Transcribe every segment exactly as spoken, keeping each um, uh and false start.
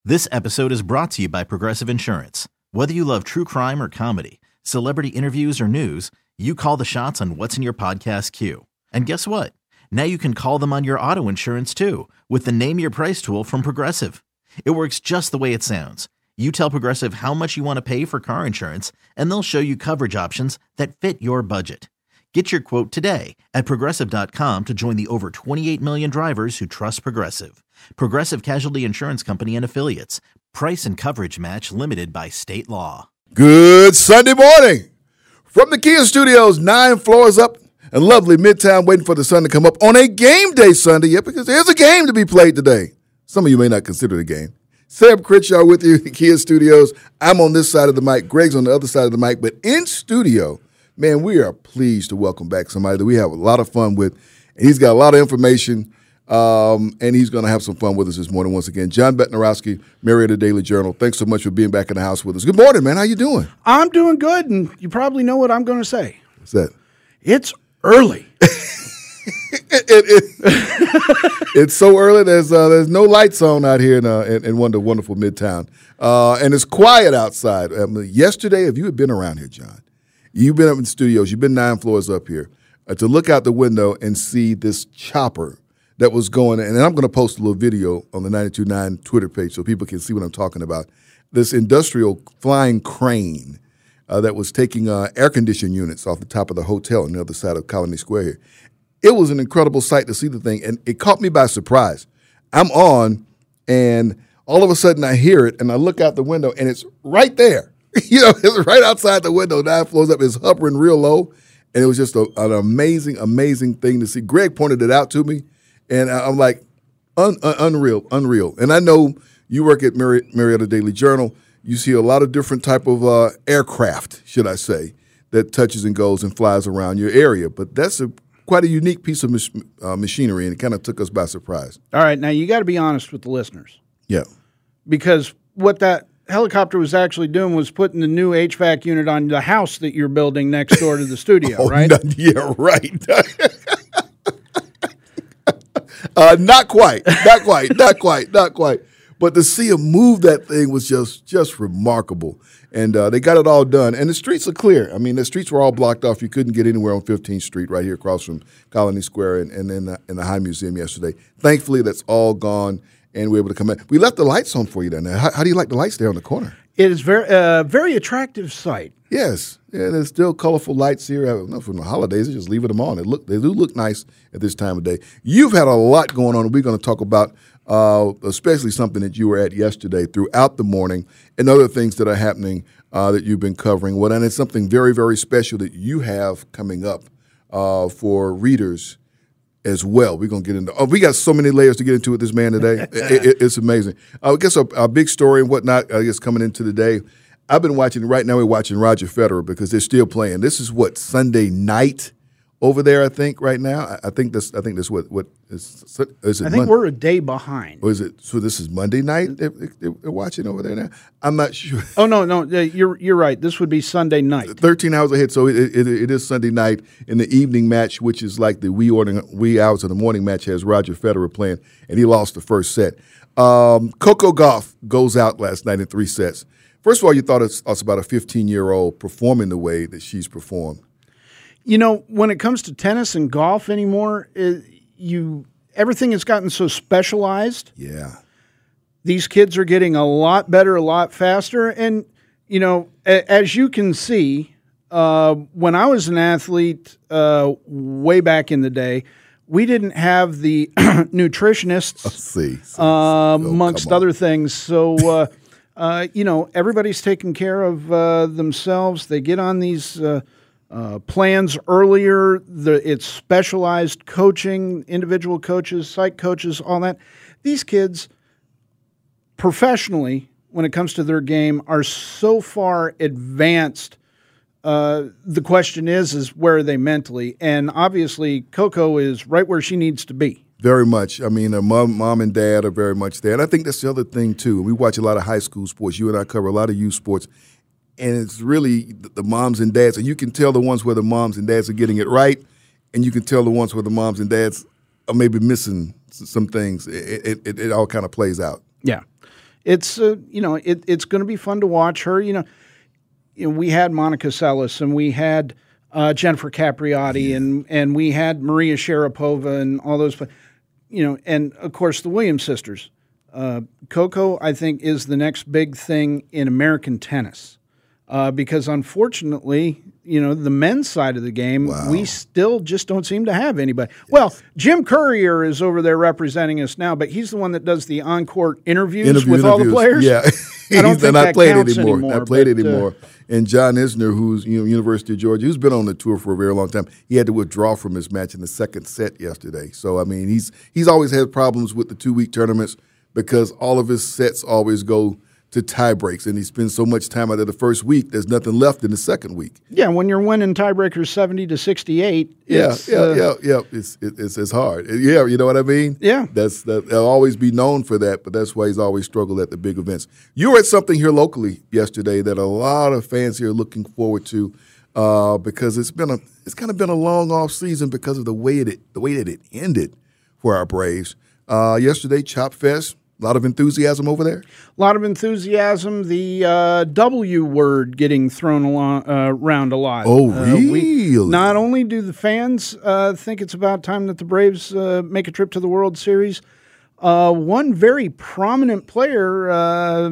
This episode is brought to you by Progressive Insurance. Whether you love true crime or comedy, celebrity interviews or news, you call the shots on what's in your podcast queue. And guess what? Now you can call them on your auto insurance too with the Name Your Price tool from Progressive. It works just the way it sounds. You tell Progressive how much you want to pay for car insurance, and they'll show you coverage options that fit your budget. Get your quote today at Progressive dot com to join the over twenty-eight million drivers who trust Progressive. Progressive Casualty Insurance Company and Affiliates. Price and coverage match limited by state law. Good Sunday morning from the Kia Studios, nine floors up in lovely Midtown, waiting for the sun to come up on a game day Sunday. Yeah, because there's a game to be played today. Some of you may not consider the game. Seb Critchard with you, the Kia Studios. I'm on this side of the mic. Greg's on the other side of the mic. But in studio, man, we are pleased to welcome back somebody that we have a lot of fun with. And he's got a lot of information, um, and he's going to have some fun with us this morning once again. John Bednarowski, Marietta Daily Journal. Thanks so much for being back in the house with us. Good morning, man. How you doing? I'm doing good, and you probably know what I'm going to say. What's that? It's early. it, it, it, it's so early. There's uh, there's no lights on out here in uh, in, in wonderful, wonderful Midtown, uh, and it's quiet outside. Um, yesterday, if you had been around here, John, you've been up in the studios. You've been nine floors up here uh, to look out the window and see this chopper that was going. And I'm going to post a little video on the ninety-two point nine Twitter page so people can see what I'm talking about. This industrial flying crane uh, that was taking uh, air conditioning units off the top of the hotel on the other side of Colony Square here. It was an incredible sight to see the thing, and it caught me by surprise. I'm on, and all of a sudden I hear it, and I look out the window, and it's right there. You know, it's right outside the window, nine floors up. It's hovering real low, and it was just a, an amazing, amazing thing to see. Greg pointed it out to me, and I'm like, un, un, unreal, unreal. And I know you work at Mari- Marietta Daily Journal. You see a lot of different type of uh, aircraft, should I say, that touches and goes and flies around your area. But that's a quite a unique piece of mach- uh, machinery, and it kind of took us by surprise. All right, now you got to be honest with the listeners. Yeah. Because what that helicopter was actually doing was putting the new H V A C unit on the house that you're building next door to the studio, oh, right? Not, yeah, right. uh, not quite, not quite, not quite, not quite. But to see him move that thing was just just remarkable. And uh, they got it all done. And the streets are clear. I mean, the streets were all blocked off. You couldn't get anywhere on fifteenth Street right here across from Colony Square and, and in, the, in the High Museum yesterday. Thankfully, that's all gone, and we were able to come in. We left the lights on for you down there. How, how do you like the lights there on the corner? It is very uh, very attractive sight. Yes. Yeah, there's still colorful lights here. I don't know, from the holidays, they're just leaving them on. They look, they do look nice at this time of day. You've had a lot going on, and we're going to talk about Uh, especially something that you were at yesterday throughout the morning and other things that are happening uh, that you've been covering. Well, and it's something very, very special that you have coming up uh, for readers as well. We're going to get into oh, we got so many layers to get into with this man today. it, it, it's amazing. Uh, I guess a, a big story and whatnot, I guess, coming into the day. I've been watching, right now we're watching Roger Federer because they're still playing. This is what, Sunday night over there, I think, right now. I, I think this. I think this. What? What is? Is it I think Monday? we're a day behind. Or is it? So this is Monday night. They're, they're watching over there now. I'm not sure. Oh no, no, you're you're right. This would be Sunday night. Thirteen hours ahead, so it, it, it is Sunday night in the evening match, which is like the wee, ordering, wee hours of the morning match. Has Roger Federer playing, and he lost the first set. Um, Coco Gauff goes out last night in three sets. First of all, you thought it's, it's about a fifteen-year-old performing the way that she's performed. You know, when it comes to tennis and golf anymore, it, you everything has gotten so specialized. Yeah. These kids are getting a lot better, a lot faster. And, you know, a, as you can see, uh, when I was an athlete uh, way back in the day, we didn't have the nutritionists, Let's see, see, uh, see. Oh, amongst other things. So, uh, uh, you know, everybody's taking care of uh, themselves. They get on these uh, uh, plans earlier. The, it's specialized coaching, individual coaches, site coaches, all that. These kids, professionally, when it comes to their game, are so far advanced. Uh, the question is, is where are they mentally? And obviously, Coco is right where she needs to be. Very much. I mean, her mom, mom and dad are very much there. And I think that's the other thing, too. We watch a lot of high school sports. You and I cover a lot of youth sports. And it's really the moms and dads. And you can tell the ones where the moms and dads are getting it right, and you can tell the ones where the moms and dads are maybe missing some things. It, it, it, it all kind of plays out. Yeah. it's uh, you know it, it's going to be fun to watch her. You know, you know we had Monica Seles and we had uh, Jennifer Capriati yeah. and and we had Maria Sharapova and all those, you know, and of course the Williams sisters. Uh, Coco, I think, is the next big thing in American tennis uh, because, unfortunately, you know, the men's side of the game, wow. we still just don't seem to have anybody. Yes. Well, Jim Courier is over there representing us now, but he's the one that does the on-court interviews Interview with interviews. all the players. Yeah, I don't think not that played counts anymore. anymore. Not played but, anymore. Uh, and John Isner, who's you know University of Georgia, who's been on the tour for a very long time, he had to withdraw from his match in the second set yesterday. So I mean, he's he's always had problems with the two-week tournaments, because all of his sets always go to tie breaks, and he spends so much time out of the first week, there's nothing left in the second week. Yeah, when you're winning tiebreakers seventy to sixty-eight, yeah, it's, yeah, uh, yeah, yeah, it's it, it's it's hard. Yeah, you know what I mean? Yeah, that's that. They'll always be known for that, but that's why he's always struggled at the big events. You were at something here locally yesterday that a lot of fans here are looking forward to, uh, because it's been a it's kind of been a long off season because of the way it the way that it ended for our Braves. Uh, yesterday, Chop Fest. A lot of enthusiasm over there? A lot of enthusiasm. The uh, W word getting thrown along, uh, around a lot. Oh, really? Uh, we, not only do the fans uh, think it's about time that the Braves uh, make a trip to the World Series, uh, one very prominent player, uh,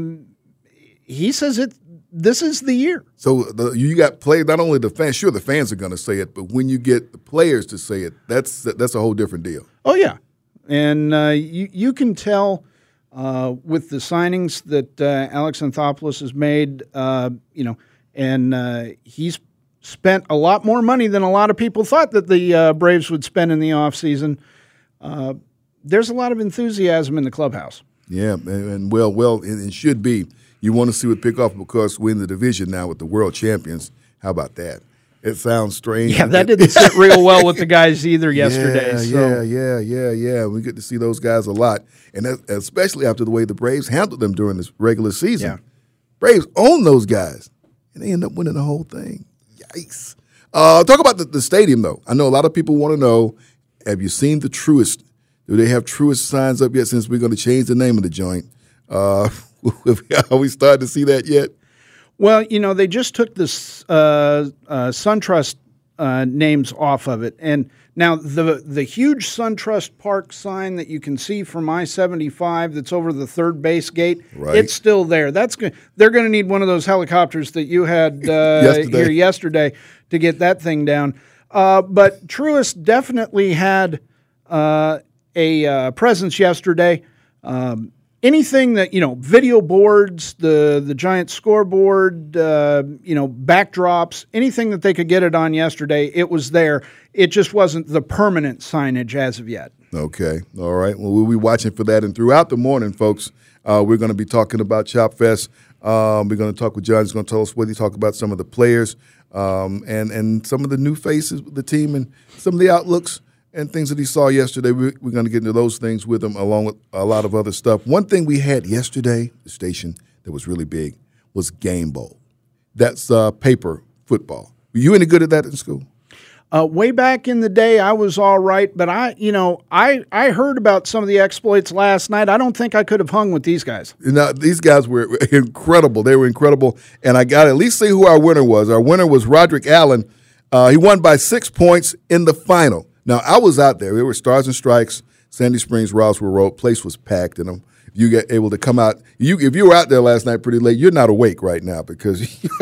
he says it. This is the year. So the, you got play. Not only the fans, sure, the fans are going to say it, but when you get the players to say it, that's that's a whole different deal. Oh, yeah. And uh, you, you can tell – Uh, with the signings that uh, Alex Anthopoulos has made, uh, you know, and uh, he's spent a lot more money than a lot of people thought that the uh, Braves would spend in the offseason. Uh, there's a lot of enthusiasm in the clubhouse. Yeah, and, and well, well, it, it should be. You want to see what pick off because we're in the division now with the world champions. How about that? It sounds strange. Yeah, that didn't sit real well with the guys either yesterday. Yeah, so. yeah, yeah, yeah, yeah. We get to see those guys a lot, and that, especially after the way the Braves handled them during this regular season. Yeah. Braves own those guys, and they end up winning the whole thing. Yikes. Uh, talk about the, the stadium, though. I know a lot of people want to know, have you seen the Truist? Do they have Truist signs up yet since we're going to change the name of the joint? Uh, have we started to see that yet? Well, you know, they just took this uh, uh, SunTrust uh, names off of it. And now the the huge SunTrust Park sign that you can see from I seventy-five that's over the third base gate, right. It's still there. That's good. They're going to need one of those helicopters that you had uh, yesterday. here yesterday to get that thing down. Uh, but Truist definitely had uh, a uh, presence yesterday. Um Anything that, you know, video boards, the the giant scoreboard, uh, you know, backdrops, anything that they could get it on yesterday, it was there. It just wasn't the permanent signage as of yet. Okay. All right. Well, we'll be watching for that. And throughout the morning, folks, uh, we're going to be talking about Chop Fest. Um, we're going to talk with John. He's going to tell us what he talk about some of the players um, and, and some of the new faces with the team and some of the outlooks and things that he saw yesterday. We're, we're going to get into those things with him along with a lot of other stuff. One thing we had yesterday, the station, that was really big was Game Bowl. That's uh, paper football. Were you any good at that in school? Uh, way back in the day, I was all right, but I, you know, I, I heard about some of the exploits last night. I don't think I could have hung with these guys. You know, these guys were incredible. They were incredible, and I got to at least see who our winner was. Our winner was Roderick Allen. Uh, he won by six points in the final. Now, I was out there. There were Stars and Strikes, Sandy Springs, Roswell Road. Place was packed, and um, you get able to come out. You, if you were out there last night pretty late, you're not awake right now because,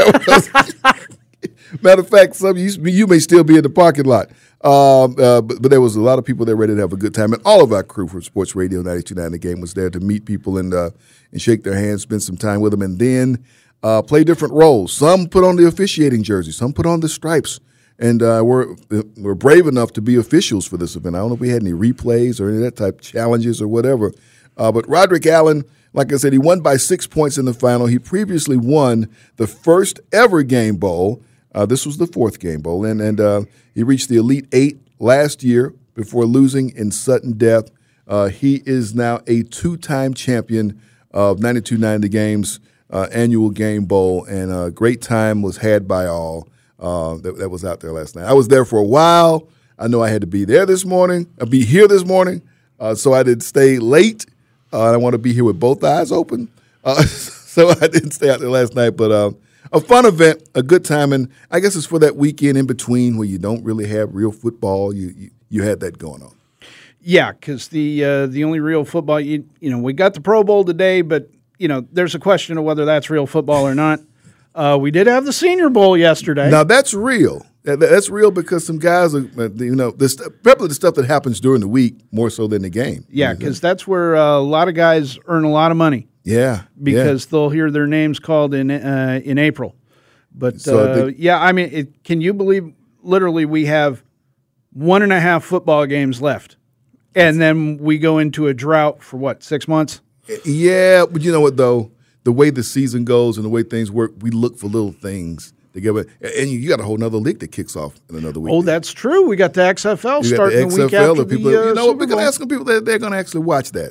matter of fact, some you, you may still be in the parking lot. Um, uh, but, but there was a lot of people there ready to have a good time, and all of our crew from Sports Radio ninety-two point nine The Game was there to meet people and uh, and shake their hands, spend some time with them, and then uh, play different roles. Some put on the officiating jersey, some put on the stripes. And uh, we're we're brave enough to be officials for this event. I don't know if we had any replays or any of that type of challenges or whatever. Uh, but Roderick Allen, like I said, he won by six points in the final. He previously won the first ever Game Bowl. Uh, this was the fourth Game Bowl. And, and uh, he reached the Elite Eight last year before losing in sudden death. Uh, he is now a two-time champion of ninety-two point nine The Game's uh, annual Game Bowl. And a great time was had by all. Uh, that, that was out there last night. I was there for a while. I know I had to be there this morning, I'll be here this morning, uh, so I did stay late. Uh, I want to be here with both eyes open. Uh, so I didn't stay out there last night, but um, a fun event, a good time, and I guess it's for that weekend in between where you don't really have real football. You you, you had that going on. Yeah, because the uh, the only real football, you, you know, we got the Pro Bowl today, but, you know, there's a question of whether that's real football or not. Uh, we did have the Senior Bowl yesterday. Now, that's real. That, that's real because some guys are, you know, this, probably the stuff that happens during the week more so than the game. Yeah, because that's where uh, a lot of guys earn a lot of money. Yeah. Because yeah. they'll hear their names called in uh, in April. But, so uh, they, yeah, I mean, it, can you believe literally we have one and a half football games left? And then we go into a drought for, what, six months? Yeah, but you know what, though? The way the season goes and the way things work, we look for little things to give it. And you got a whole other league that kicks off in another week. Oh, that's true. We got the X F L you starting got the, the X F L, week after the people, the uh, you know what? We're Super going to Bowl. ask some people that they're going to actually watch that.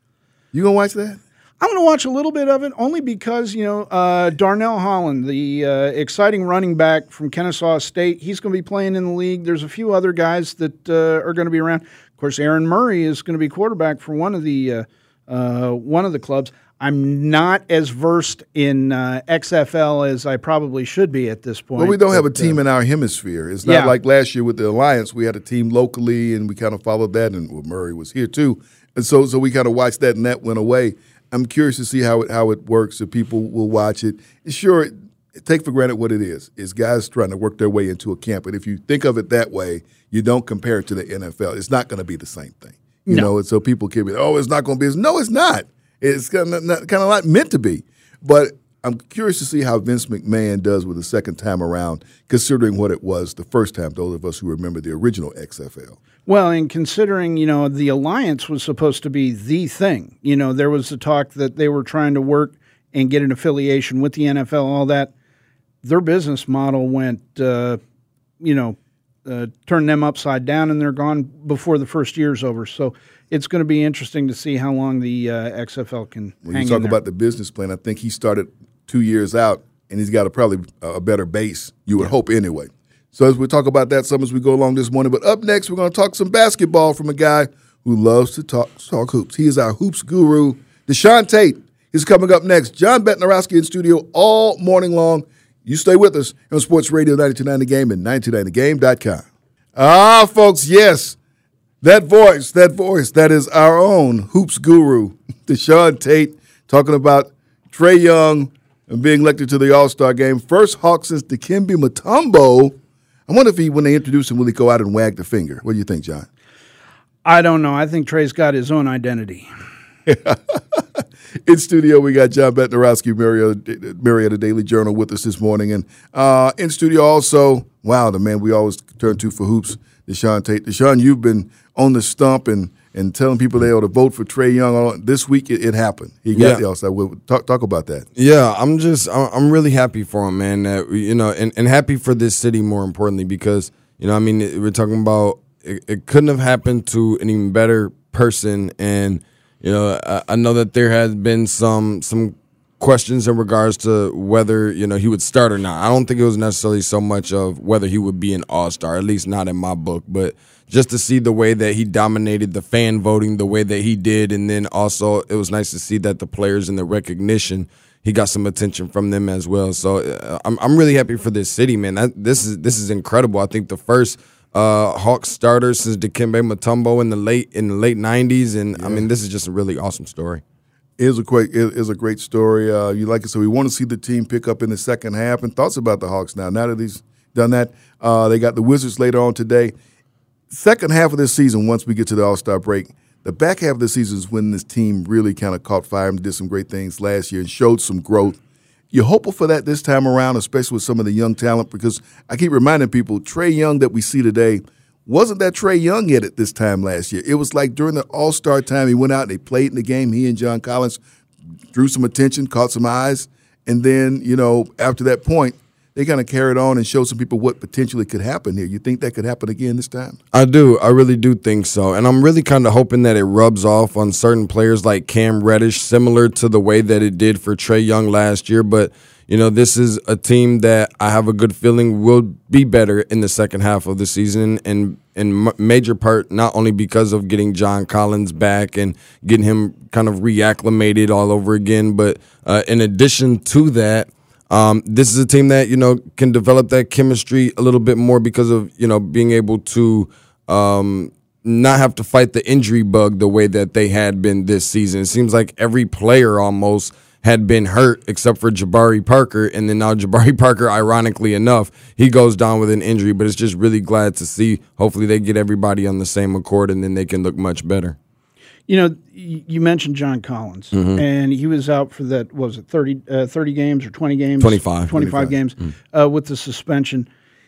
You going to watch that? I'm going to watch a little bit of it only because, you know, uh, Darnell Holland, the uh, exciting running back from Kennesaw State, he's going to be playing in the league. There's a few other guys that uh, are going to be around. Of course, Aaron Murray is going to be quarterback for one of the uh, uh, one of the clubs. I'm not as versed in uh, X F L as I probably should be at this point. Well, we don't but, have a team uh, in our hemisphere. It's not yeah. like last year with the Alliance. We had a team locally, and we kind of followed that, and well, Murray was here too. And so so we kind of watched that, and that went away. I'm curious to see how it how it works, if people will watch it. Sure, take for granted what it is. It's guys trying to work their way into a camp. And if you think of it that way, you don't compare it to the N F L. It's not going to be the same thing. You no. know, and so people can be, oh, it's not going to be. No, it's not. It's kind of not, kind of not meant to be. But I'm curious to see how Vince McMahon does with the second time around, considering what it was the first time, those of us who remember the original X F L. Well, and considering, you know, the Alliance was supposed to be the thing. You know, there was the talk that they were trying to work and get an affiliation with the N F L, all that. Their business model went, uh, you know, uh, turned them upside down, and they're gone before the first year's over. So it's going to be interesting to see how long the uh, X F L can when hang you talk in there. about the business plan, I think he started two years out, and he's got a probably a better base, you would yeah. hope anyway. So as we talk about that some as we go along this morning. But up next, we're going to talk some basketball from a guy who loves to talk talk hoops. He is our hoops guru, Deshaun Tate. He's coming up next. John Betnorowski in studio all morning long. You stay with us on Sports Radio ninety-two point nine The Game and ninety-two point nine the game dot com. Ah, folks, yes, that voice, that voice, that is our own hoops guru, Deshaun Tate, talking about Trae Young and being elected to the All-Star game. First Hawk since Dikembe Mutombo. I wonder if he, when they introduce him, will he go out and wag the finger? What do you think, John? I don't know. I think Trey's got his own identity. In studio, we got John Betnorowski, Marietta, Marietta Daily Journal, with us this morning. And uh, in studio also, wow, the man we always turn to for hoops, Deshaun Tate. Deshaun, you've been on the stump and, and telling people they ought to vote for Trae Young. This week it, it happened. He got yeah. the All-Star. We'll talk, talk about that. Yeah, I'm just I'm really happy for him, man. That, you know, and, and happy for this city more importantly because, you know, I mean, we're talking about it, it couldn't have happened to an even better person. And, you know, I, I know that there has been some some questions in regards to whether, you know, he would start or not. I don't think it was necessarily so much of whether he would be an all-star, at least not in my book, but just to see the way that he dominated the fan voting the way that he did, and then also it was nice to see that the players and the recognition, he got some attention from them as well. So uh, I'm I'm really happy for this city, man. That, this is this is incredible. I think the first uh, Hawks starter since Dikembe Mutombo in the late in the late nineties, and yeah. I mean this is just a really awesome story. It is a great, it is a great story. Uh, you like it, so we want to see the team pick up in the second half. And thoughts about the Hawks now? Now that he's done that, uh, they got the Wizards later on today. Second half of this season, once we get to the All-Star break, the back half of the season is when this team really kind of caught fire and did some great things last year and showed some growth. You're hopeful for that this time around, especially with some of the young talent, because I keep reminding people, Trae Young that we see today wasn't that Trae Young yet at this time last year. It was like during the All-Star time, he went out and they played in the game. He and John Collins drew some attention, caught some eyes, and then, you know, after that point, they kind of carried on and showed some people what potentially could happen here. You think that could happen again this time? I do. I really do think so. And I'm really kind of hoping that it rubs off on certain players like Cam Reddish, similar to the way that it did for Trae Young last year. But, you know, this is a team that I have a good feeling will be better in the second half of the season. And in m- major part not only because of getting John Collins back and getting him kind of reacclimated all over again, but uh, in addition to that, um, this is a team that, you know, can develop that chemistry a little bit more because of, you know, being able to um, not have to fight the injury bug the way that they had been this season. It seems like every player almost had been hurt except for Jabari Parker, and then now Jabari Parker, ironically enough, he goes down with an injury, but it's just really glad to see. Hopefully they get everybody on the same accord, and then they can look much better. You know, you mentioned John Collins, mm-hmm. and he was out for that, what was it, thirty, uh, thirty games or twenty games? twenty-five. twenty-five, twenty-five games mm-hmm. uh, with the suspension.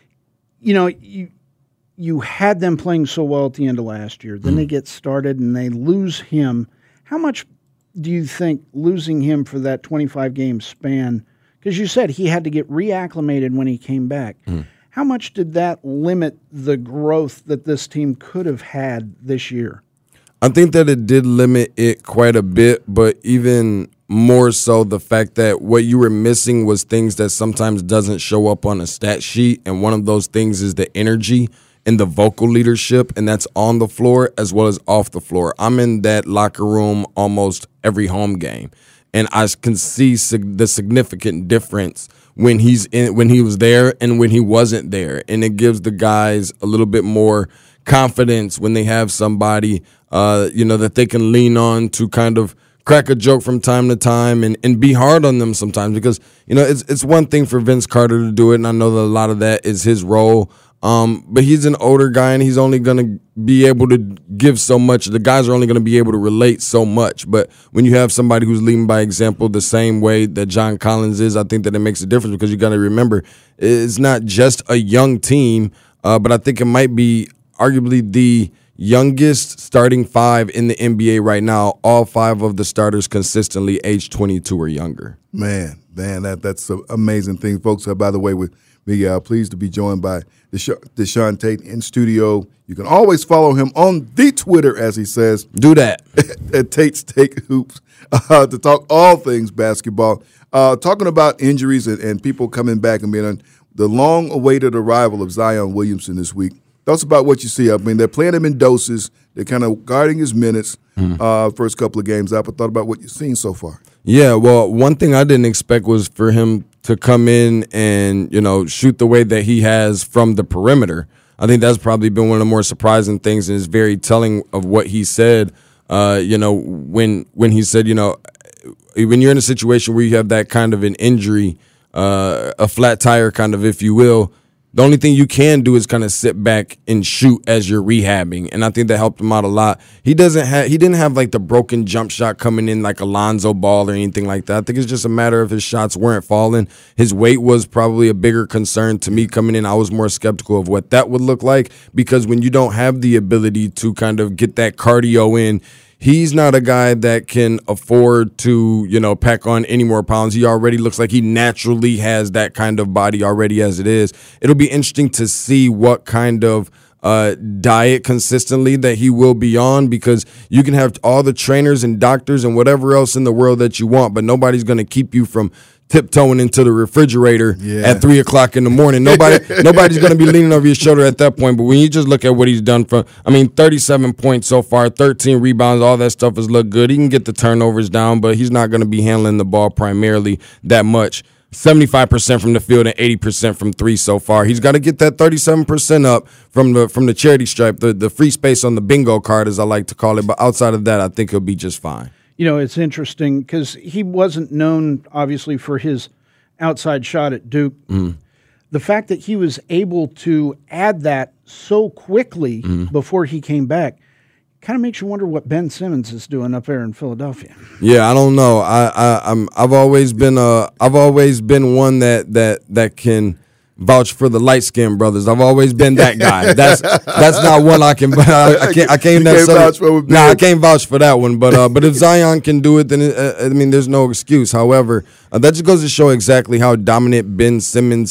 You know, you you had them playing so well at the end of last year. Then mm-hmm. they get started, and they lose him. How much do you think losing him for that twenty-five game span, because you said he had to get reacclimated when he came back, mm. how much did that limit the growth that this team could have had this year? I think that it did limit it quite a bit, but even more so the fact that what you were missing was things that sometimes doesn't show up on a stat sheet, and one of those things is the energy and the vocal leadership, and that's on the floor as well as off the floor. I'm in that locker room almost every home game, and I can see sig- the significant difference when he's in, when he was there and when he wasn't there, and it gives the guys a little bit more confidence when they have somebody, uh, you know, that they can lean on to kind of crack a joke from time to time and, and be hard on them sometimes, because, you know, it's it's one thing for Vince Carter to do it, and I know that a lot of that is his role. Um, but he's an older guy, and he's only going to be able to give so much. The guys are only going to be able to relate so much. But when you have somebody who's leading by example the same way that John Collins is, I think that it makes a difference, because you got to remember it's not just a young team, uh, but I think it might be arguably the youngest starting five in the N B A right now. All five of the starters consistently age twenty-two or younger. Man, man, that that's an amazing thing, folks. Uh, by the way, we're we, uh, pleased to be joined by Desha- Deshaun Tate in studio. You can always follow him on the Twitter, as he says. Do that. At Tate's Take Hoops uh, to talk all things basketball. Uh, talking about injuries and, and people coming back and being on the long-awaited arrival of Zion Williamson this week. Thoughts about what you see. I mean, they're playing him in doses. They're kind of guarding his minutes mm. uh, first couple of games out. But thought about what you've seen so far. Yeah, well, one thing I didn't expect was for him to come in and, you know, shoot the way that he has from the perimeter. I think that's probably been one of the more surprising things, and is very telling of what he said, uh, you know, when when he said, you know, when you're in a situation where you have that kind of an injury, uh, a flat tire kind of, if you will, the only thing you can do is kind of sit back and shoot as you're rehabbing, and I think that helped him out a lot. He doesn't have, he didn't have like the broken jump shot coming in like Alonzo Ball or anything like that. I think it's just a matter of his shots weren't falling. His weight was probably a bigger concern to me coming in. I was more skeptical of what that would look like, because when you don't have the ability to kind of get that cardio in, he's not a guy that can afford to, you know, pack on any more pounds. He already looks like he naturally has that kind of body already as it is. It'll be interesting to see what kind of uh, diet consistently that he will be on, because you can have all the trainers and doctors and whatever else in the world that you want, but nobody's going to keep you from tiptoeing into the refrigerator yeah. at three o'clock in the morning. Nobody, nobody's going to be leaning over your shoulder at that point. But when you just look at what he's done from, I mean, thirty-seven points so far, thirteen rebounds, all that stuff has looked good. He can get the turnovers down, but he's not going to be handling the ball primarily that much. seventy-five percent from the field and eighty percent from three so far. He's got to get that thirty-seven percent up from the from the charity stripe, the, the free space on the bingo card, as I like to call it. But outside of that, I think he'll be just fine. You know, it's interesting because he wasn't known, obviously, for his outside shot at Duke. Mm. The fact that he was able to add that so quickly mm. before he came back kind of makes you wonder what Ben Simmons is doing up there in Philadelphia. Yeah, I don't know. I, I I'm I've always been a I've always been one that that that can vouch for the light skinned brothers. I've always been that guy. That's that's not one I can. I, I can't. I can't necessarily. No, nah, I can't vouch for that one. But uh, but if Zion can do it, then it, uh, I mean, there's no excuse. However, uh, that just goes to show exactly how dominant Ben Simmons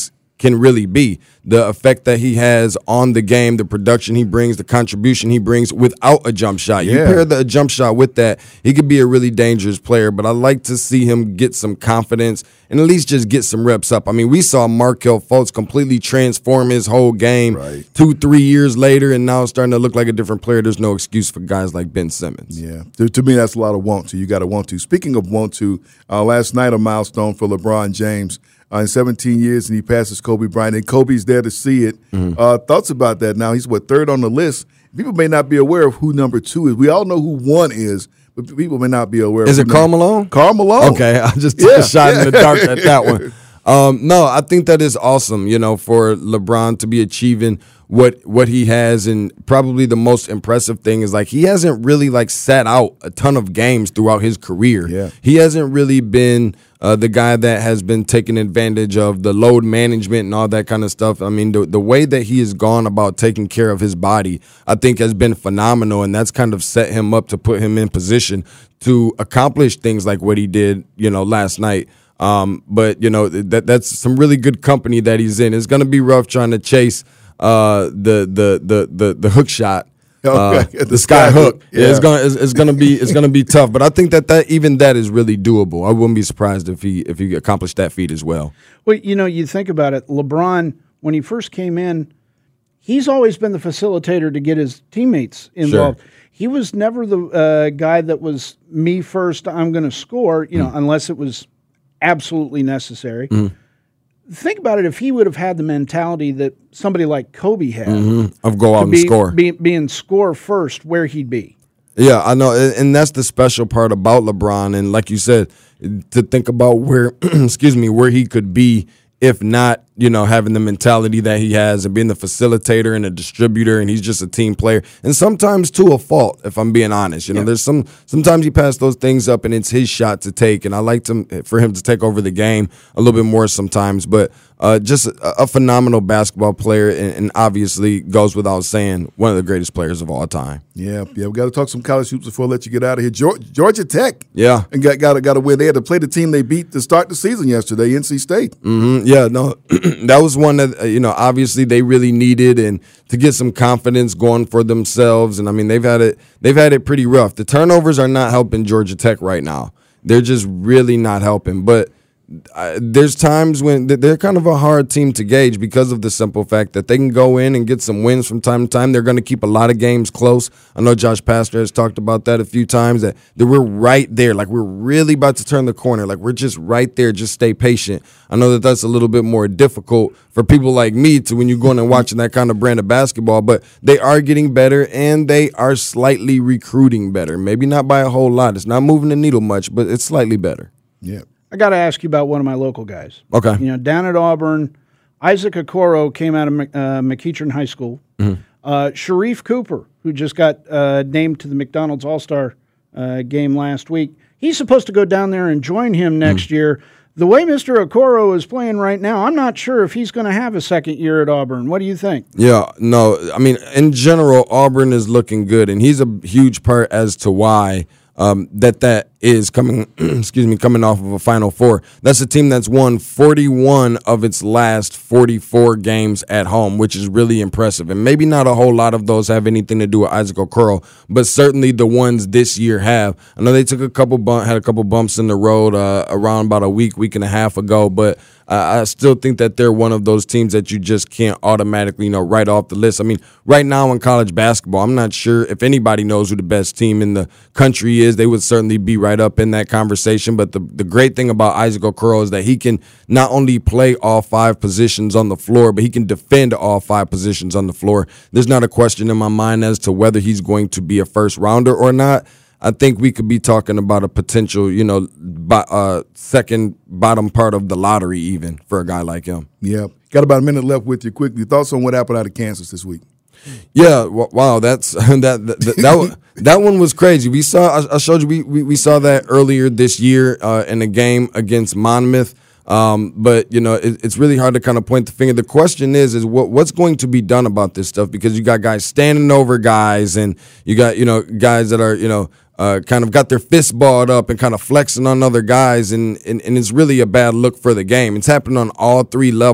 can really be. The effect that he has on the game, the production he brings, the contribution he brings without a jump shot. You Yeah. pair the jump shot with that, he could be a really dangerous player. But I like to see him get some confidence and at least just get some reps up. I mean, we saw Markelle Fultz completely transform his whole game Right. two, three years later, and now it's starting to look like a different player. There's no excuse for guys like Ben Simmons. Yeah, to, to me, that's a lot of want to. You got to want to. Speaking of want to, uh, last night a milestone for LeBron James. Uh, in seventeen years, and he passes Kobe Bryant, and Kobe's there to see it. Mm-hmm. Uh, thoughts about that now? He's, what, third on the list? People may not be aware of who number two is. We all know who one is, but people may not be aware. Is of it Karl Malone? Karl Malone. Okay, I just took Yeah, a shot yeah. in the dark at that one. Um, no, I think that is awesome, you know, for LeBron to be achieving what what he has, and probably the most impressive thing is like he hasn't really like sat out a ton of games throughout his career. Yeah. He hasn't really been uh, the guy that has been taking advantage of the load management and all that kind of stuff. I mean, the the way that he has gone about taking care of his body, I think has been phenomenal, and that's kind of set him up to put him in position to accomplish things like what he did, you know, last night. Um, but you know that that's some really good company that he's in. It's going to be rough trying to chase uh, the, the the the the hook shot, uh, Okay. the, the sky hook. Yeah, Yeah. it's gonna it's, it's gonna be it's gonna be tough. But I think that that even that is really doable. I wouldn't be surprised if he if he accomplished that feat as well. Well, you know, you think about it. LeBron, when he first came in, he's always been the facilitator to get his teammates involved. Sure. He was never the uh, guy that was me first, I'm going to score, you know, Mm. unless it was absolutely necessary. Mm. Think about it, if he would have had the mentality that somebody like Kobe had, Mm-hmm. Of go out to and be, score. Be, being score first, where he'd be. Yeah, I know, and and that's the special part about LeBron. And like you said, to think about where, excuse me, where he could be if not, you know, having the mentality that he has and being the facilitator and a distributor, and he's just a team player. And sometimes to a fault, if I'm being honest. You know, Yeah. there's some sometimes he passes those things up and it's his shot to take. And I like to for him to take over the game a little bit more sometimes. But uh, just a, a phenomenal basketball player, and, and obviously goes without saying, one of the greatest players of all time. Yeah, yeah. We got to talk some college hoops before I let you get out of here. Georgia, Georgia Tech. Yeah. And got got to got to win. They had to play the team they beat to start the season yesterday, N C State. Mm-hmm. Yeah, no, that was one that, uh, you know, obviously they really needed, and to get some confidence going for themselves. And I mean, they've had it, they've had it pretty rough. The turnovers are not helping Georgia Tech right now. They're just really not helping. But uh, there's times when they're kind of a hard team to gauge because of the simple fact that they can go in and get some wins from time to time. They're going to keep a lot of games close. I know Josh Pastner has talked about that a few times, that, that we're right there. Like, we're really about to turn the corner. Like, we're just right there. Just stay patient. I know that that's a little bit more difficult for people like me to when you're going and watching that kind of brand of basketball, but they are getting better, and they are slightly recruiting better. Maybe not by a whole lot. It's not moving the needle much, but it's slightly better. Yeah. I got to ask you about one of my local guys. Okay. You know, down at Auburn, Isaac Okoro came out of uh, McEachern High School. Mm-hmm. Uh, Sharif Cooper, who just got uh, named to the McDonald's All-Star uh, game last week, he's supposed to go down there and join him next Mm-hmm. year. The way Mister Okoro is playing right now, I'm not sure if he's going to have a second year at Auburn. What do you think? Yeah, no, I mean, in general, Auburn is looking good, and he's a huge part as to why um, that that is coming, excuse me, coming off of a Final Four. That's a team that's won forty-one of its last forty-four games at home, which is really impressive. And maybe not a whole lot of those have anything to do with Isaac Okoro, but certainly the ones this year have. I know they took a couple bump, had a couple bumps in the road uh, around about a week, week and a half ago, but uh, I still think that they're one of those teams that you just can't automatically, you know, write off the list. I mean, right now in college basketball, I'm not sure if anybody knows who the best team in the country is. They would certainly be right up in that conversation. But the, the great thing about Isaac Okoro is that he can not only play all five positions on the floor, but he can defend all five positions on the floor. There's not a question in my mind as to whether he's going to be a first rounder or not. I think we could be talking about a potential, you know, bo- uh, second bottom part of the lottery even for a guy like him. Yeah. Got about a minute left with you quickly. Thoughts on what happened out of Kansas this week? Yeah, wow, that's that that that, that, one, that one was crazy. We saw, I, I showed you, we, we we saw that earlier this year uh, in a game against Monmouth. Um, but you know, it, it's really hard to kind of point the finger. The question is, is what what's going to be done about this stuff? Because you got guys standing over guys, and you got you know guys that are you know. Uh, kind of got their fists balled up and kind of flexing on other guys, and, and, and it's really a bad look for the game. It's happened on all three levels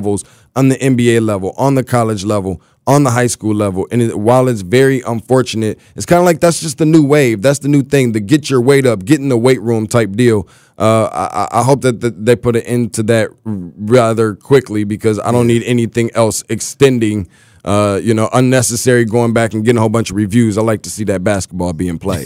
on the N B A level, on the college level, on the high school level. And it, while it's very unfortunate, it's kind of like that's just the new wave. That's the new thing, the get your weight up, get in the weight room type deal. Uh, I, I hope that the, they put an end to that rather quickly because I don't need anything else extending, uh, you know, unnecessary going back and getting a whole bunch of reviews. I like to see that basketball being played.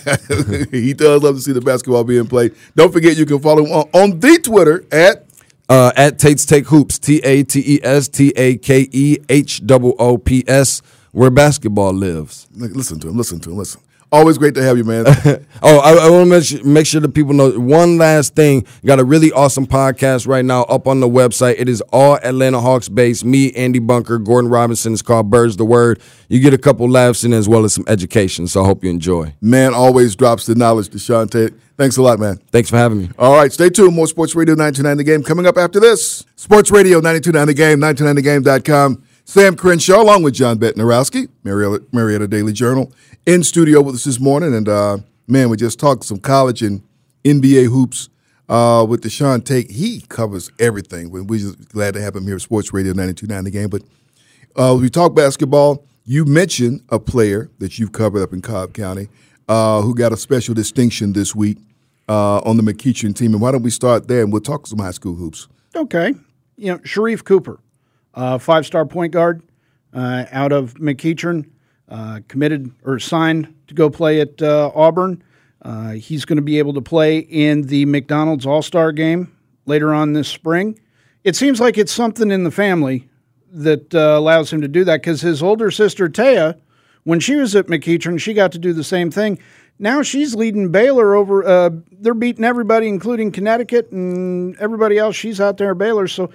He does love to see the basketball being played. Don't forget you can follow him on, on the Twitter at Uh, at Tate's Take Hoops, T A T E S T A K E H O O P S, where basketball lives. Listen to him, listen to him, listen. Always great to have you, man. oh, I, I want to make sure, make sure that people know one last thing. Got a really awesome podcast right now up on the website. It is all Atlanta Hawks based. Me, Andy Bunker, Gordon Robinson. It's called Birds the Word. You get a couple laughs in as well as some education, so I hope you enjoy. Man always drops the knowledge, Deshaun Tate. Thanks a lot, man. Thanks for having me. All right, stay tuned. More Sports Radio nine two nine The Game coming up after this. Sports Radio nine two nine The Game, nine two nine the game dot com. Sam Crenshaw along with John Bettenarowski, Marietta, Marietta Daily Journal, in studio with us this morning. And, uh, man, we just talked some college and N B A hoops uh, with Deshaun Tate. He covers everything. We're just glad to have him here at Sports Radio nine two nine The Game. But uh, we talk basketball. You mentioned a player that you've covered up in Cobb County uh, who got a special distinction this week uh, on the McEachern team. And why don't we start there, and we'll talk some high school hoops. Okay. You know, Sharif Cooper, uh, five-star point guard uh, out of McEachern, uh, committed or signed to go play at uh, Auburn. Uh, he's going to be able to play in the McDonald's All-Star game later on this spring. It seems like it's something in the family that uh, allows him to do that because his older sister, Taya, when she was at McEachern, she got to do the same thing. Now she's leading Baylor over. Uh, they're beating everybody, including Connecticut and everybody else. She's out there at Baylor. So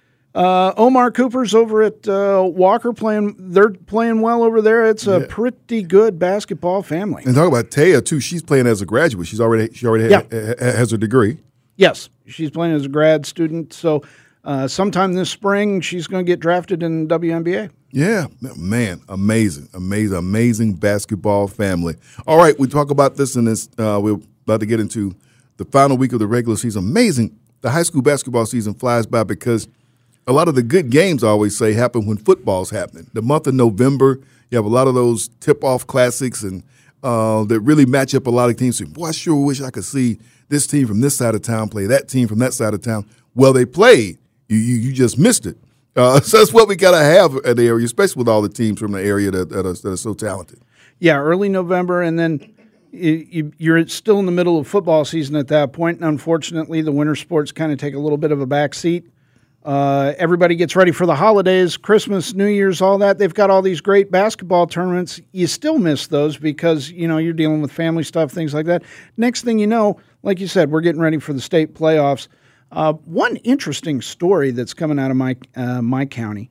uh, Omar Cooper's over at uh, Walker playing. They're playing well over there. It's a yeah. pretty good basketball family. And talk about Taya too. She's playing as a graduate. She's already she already yeah. ha- ha- has her degree. Yes, she's playing as a grad student. So uh, sometime this spring, she's going to get drafted in the W N B A. Yeah, man, amazing, amazing, amazing basketball family. All right, we talk about this in this. Uh, we're about to get into the final week of the regular season. Amazing. The high school basketball season flies by because a lot of the good games, I always say, happen when football's happening. The month of November, you have a lot of those tip-off classics and uh, that really match up a lot of teams. Boy, I sure wish I could see this team from this side of town play that team from that side of town. Well, they played. You, you, you just missed it. Uh, so that's what we got to have in the area, especially with all the teams from the area that, that, are, that are so talented. Yeah, early November, and then you, you're still in the middle of football season at that point, and unfortunately the winter sports kind of take a little bit of a back seat. Uh, everybody gets ready for the holidays, Christmas, New Year's, all that. They've got all these great basketball tournaments. You still miss those because, you know, you're dealing with family stuff, things like that. Next thing you know, like you said, we're getting ready for the state playoffs. Uh, one interesting story that's coming out of my uh, my county,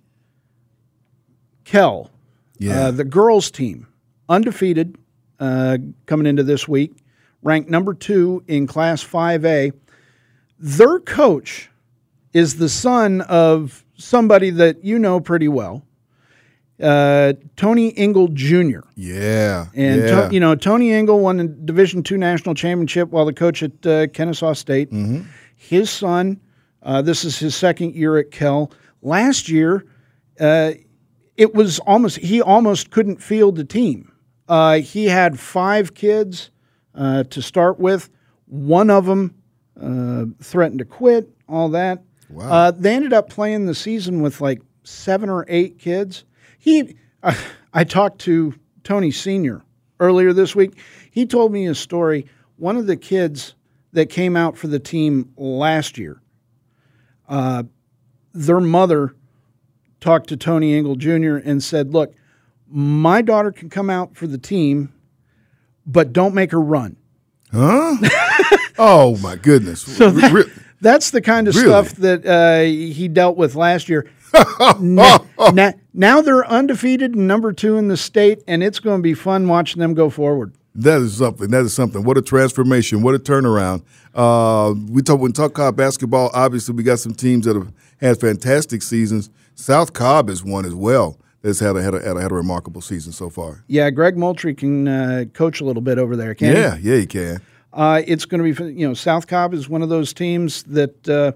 Kell, yeah. uh, the girls team, undefeated uh, coming into this week, ranked number two in Class five A. Their coach is the son of somebody that you know pretty well, uh, Tony Engel Junior Yeah, and yeah. To, you know Tony Engel won the Division two national championship while the coach at uh, Kennesaw State. Mm-hmm. His son, uh, this is his second year at Kell. Last year, uh, it was almost he almost couldn't field the team. Uh, he had five kids uh, to start with. One of them uh, threatened to quit. All that. Wow. Uh, they ended up playing the season with like seven or eight kids. He, uh, I talked to Tony Senior earlier this week. He told me a story. One of the kids that came out for the team last year, uh, their mother talked to Tony Engel Junior and said, look, my daughter can come out for the team, but don't make her run. Huh? Oh, my goodness. So that, that's the kind of really? stuff that uh, he dealt with last year. now, now, now they're undefeated and number two in the state, and it's going to be fun watching them go forward. That is something. That is something. What a transformation. What a turnaround. Uh, we talk when talk Cobb basketball. Obviously, we got some teams that have had fantastic seasons. South Cobb is one as well. That's had a had a, had a, had a remarkable season so far. Yeah, Greg Moultrie can uh, coach a little bit over there, can't yeah, he? Yeah, yeah, he can. Uh, it's going to be, you know, South Cobb is one of those teams that, uh,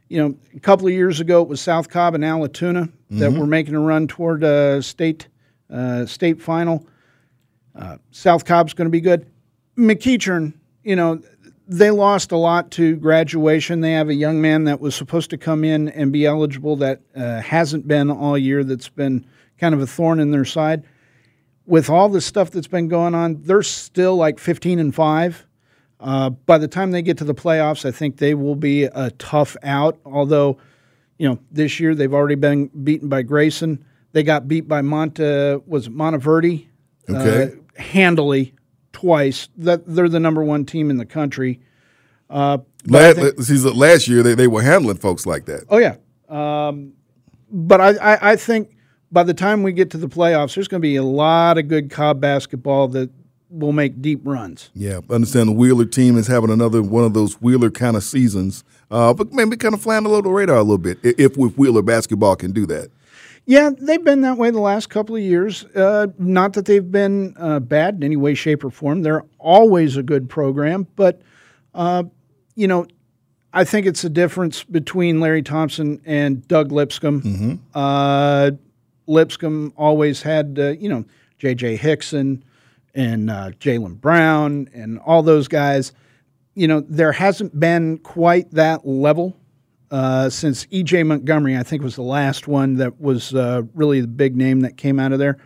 you know, a couple of years ago it was South Cobb and Allatoona mm-hmm. that were making a run toward a state uh, state final. Uh, South Cobb's going to be good. McEachern, you know, they lost a lot to graduation. They have a young man that was supposed to come in and be eligible that uh, hasn't been all year. That's been kind of a thorn in their side. With all the stuff that's been going on, they're still like fifteen and five. Uh, by the time they get to the playoffs, I think they will be a tough out. Although, you know, this year they've already been beaten by Grayson. They got beat by Monte, was it Monteverde? Okay. Uh, handily twice. That they're the number one team in the country. Uh, last, think, see, last year they, they were handling folks like that. Oh yeah, um, but I, I, I think by the time we get to the playoffs, there's going to be a lot of good Cobb basketball that will make deep runs. Yeah, I understand the Wheeler team is having another one of those Wheeler kind of seasons, uh, but maybe kind of flying a little radar a little bit if with Wheeler basketball can do that. Yeah, they've been that way the last couple of years. Uh, not that they've been uh, bad in any way, shape, or form. They're always a good program. But, uh, you know, I think it's the difference between Larry Thompson and Doug Lipscomb. Mm-hmm. Uh, Lipscomb always had, uh, you know, J J Hickson and uh, Jaylen Brown and all those guys. You know, there hasn't been quite that level. Uh, since E J Montgomery, I think, was the last one that was uh, really the big name that came out of there.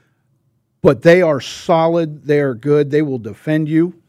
But they are solid. They are good. They will defend you.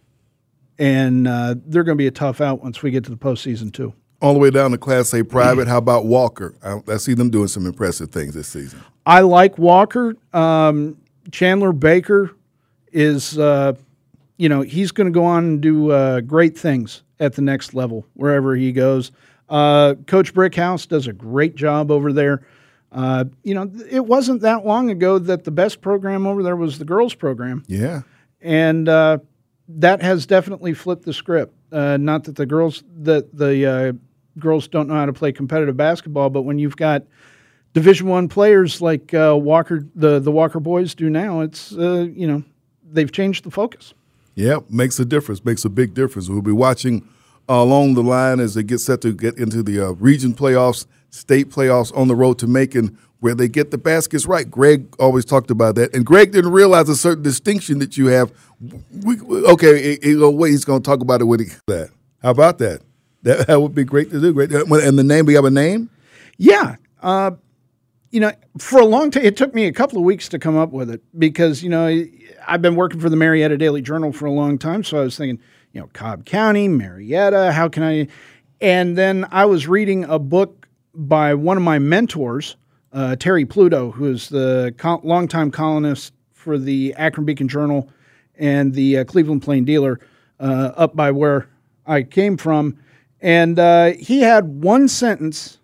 And uh, they're going to be a tough out once we get to the postseason, too. All the way down to Class A private. How about Walker? I, I see them doing some impressive things this season. I like Walker. Um, Chandler Baker is, uh, you know, he's going to go on and do uh, great things at the next level, wherever he goes. Uh, Coach Brickhouse does a great job over there. Uh, you know, it wasn't that long ago that the best program over there was the girls program. Yeah. And uh, that has definitely flipped the script. Uh, not that the girls that the uh, girls don't know how to play competitive basketball, but when you've got Division One players like uh, Walker, the the Walker boys do now, it's uh, you know, they've changed the focus. Yeah, makes a difference. Makes a big difference. We'll be watching Uh, along the line as they get set to get into the uh, region playoffs, state playoffs on the road to Macon, where they get the baskets right. Greg always talked about that. And Greg didn't realize a certain distinction that you have. We, okay, he, he, he's going to talk about it when he that. How about that? that? That would be great to do. Great. And the name, we have a name? Yeah. Uh, you know, for a long time, it took me a couple of weeks to come up with it because, you know, I've been working for the Marietta Daily Journal for a long time, so I was thinking, you know, Cobb County, Marietta, how can I? And then I was reading a book by one of my mentors, uh, Terry Pluto, who is the co- longtime columnist for the Akron Beacon Journal and the uh, Cleveland Plain Dealer uh, up by where I came from. And uh, he had one sentence